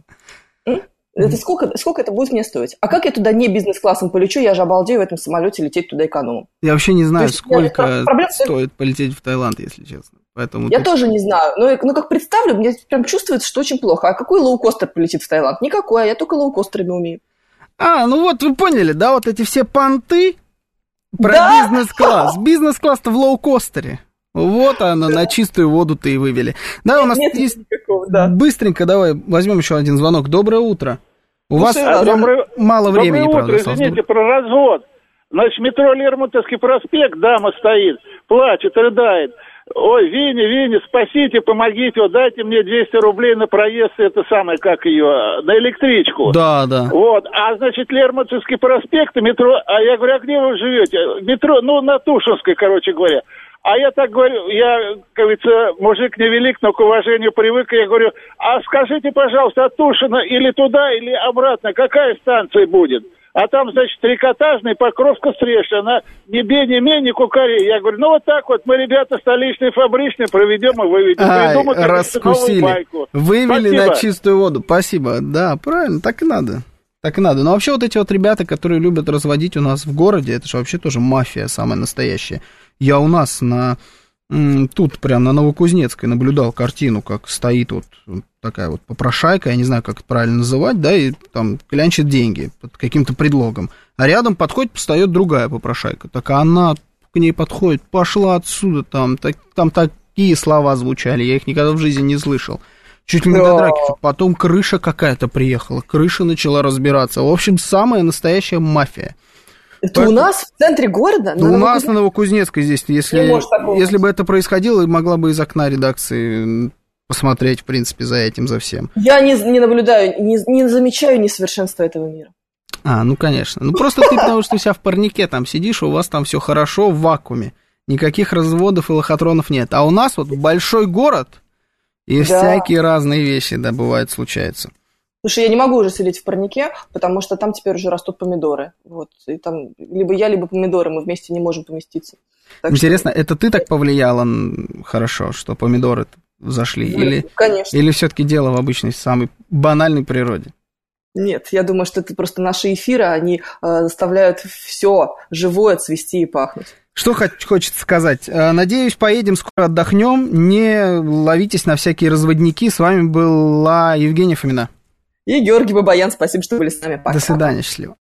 Это сколько это будет мне стоить? А как я туда не бизнес-классом полечу? Я же обалдею в этом самолете лететь туда экономом.
Я вообще не знаю, сколько стоит полететь в Таиланд, если честно. Поэтому
я тоже не знаю. Но как представлю, мне прям чувствуется, что очень плохо. А какой лоукостер полетит в Таиланд? Никакой, я только лоукостерами умею.
Ну вот вы поняли, да, вот эти все понты про бизнес-класс. Бизнес-класс-то в лоукостере. Вот она, на чистую воду-то и вывели. Да, у нас есть... Быстренько давай возьмем еще один звонок. Доброе утро. У вас мало времени, правда.
Доброе утро, извините, про развод. Значит, метро Лермонтовский проспект, дама стоит, плачет, рыдает. Ой, Веня, спасите, помогите, вот дайте мне 200 рублей на проезд, это самое, как ее, на электричку.
Да.
Вот, значит, Лермонтовский проспект, метро, я говорю, а где вы живете? Метро, на Тушинской, короче говоря. А я так говорю, я, как говорится, мужик невелик, но к уважению привык, я говорю, а скажите, пожалуйста, от Тушина или туда, или обратно, какая станция будет? А там, значит, трикотажный, Покровско-Стрежка, она ни бе, ни ме, ни кукаре. Я говорю, вот так вот, мы, ребята, столичные, фабричные, проведем и выведем. Придумать
раскусили.
Новую байку.
Вывели
Спасибо.
На чистую воду. Спасибо. Да, правильно, так и надо. Но вообще вот эти вот ребята, которые любят разводить у нас в городе, это же вообще тоже мафия самая настоящая. Я у нас тут прям на Новокузнецкой наблюдал картину, как стоит вот такая вот попрошайка, я не знаю, как это правильно называть, да, и там клянчит деньги под каким-то предлогом. А рядом подходит, встает другая попрошайка. Так она к ней подходит, пошла отсюда, там такие слова звучали, я их никогда в жизни не слышал. Чуть ли не до драки. Потом крыша какая-то приехала, крыша начала разбираться. В общем, самая настоящая мафия.
Это у нас в центре города?
У нас на Новокузнецкой здесь, если бы это происходило, могла бы из окна редакции посмотреть, в принципе, за этим, за всем.
Я не наблюдаю, не замечаю несовершенства этого мира.
Ну, конечно. Просто ты, потому что у себя в парнике там сидишь, у вас там все хорошо в вакууме. никаких разводов и лохотронов нет. А у нас вот большой город, и всякие разные вещи, да, бывают, случаются.
Слушай, я не могу уже селить в парнике, потому что там теперь уже растут помидоры. Вот. И там либо я, либо помидоры, мы вместе не можем поместиться. Так
интересно, что... это ты так повлияла хорошо, что помидоры взошли?
Конечно.
Или все-таки дело в обычной, самой банальной природе?
Нет, я думаю, что это просто наши эфиры, они заставляют все живое цвести и пахнуть.
Что хочется сказать? Надеюсь, поедем, скоро отдохнем. Не ловитесь на всякие разводники. С вами была Евгения Фомина.
И Георгий Бабаян. Спасибо, что были с нами. Пока.
До свидания, счастливо.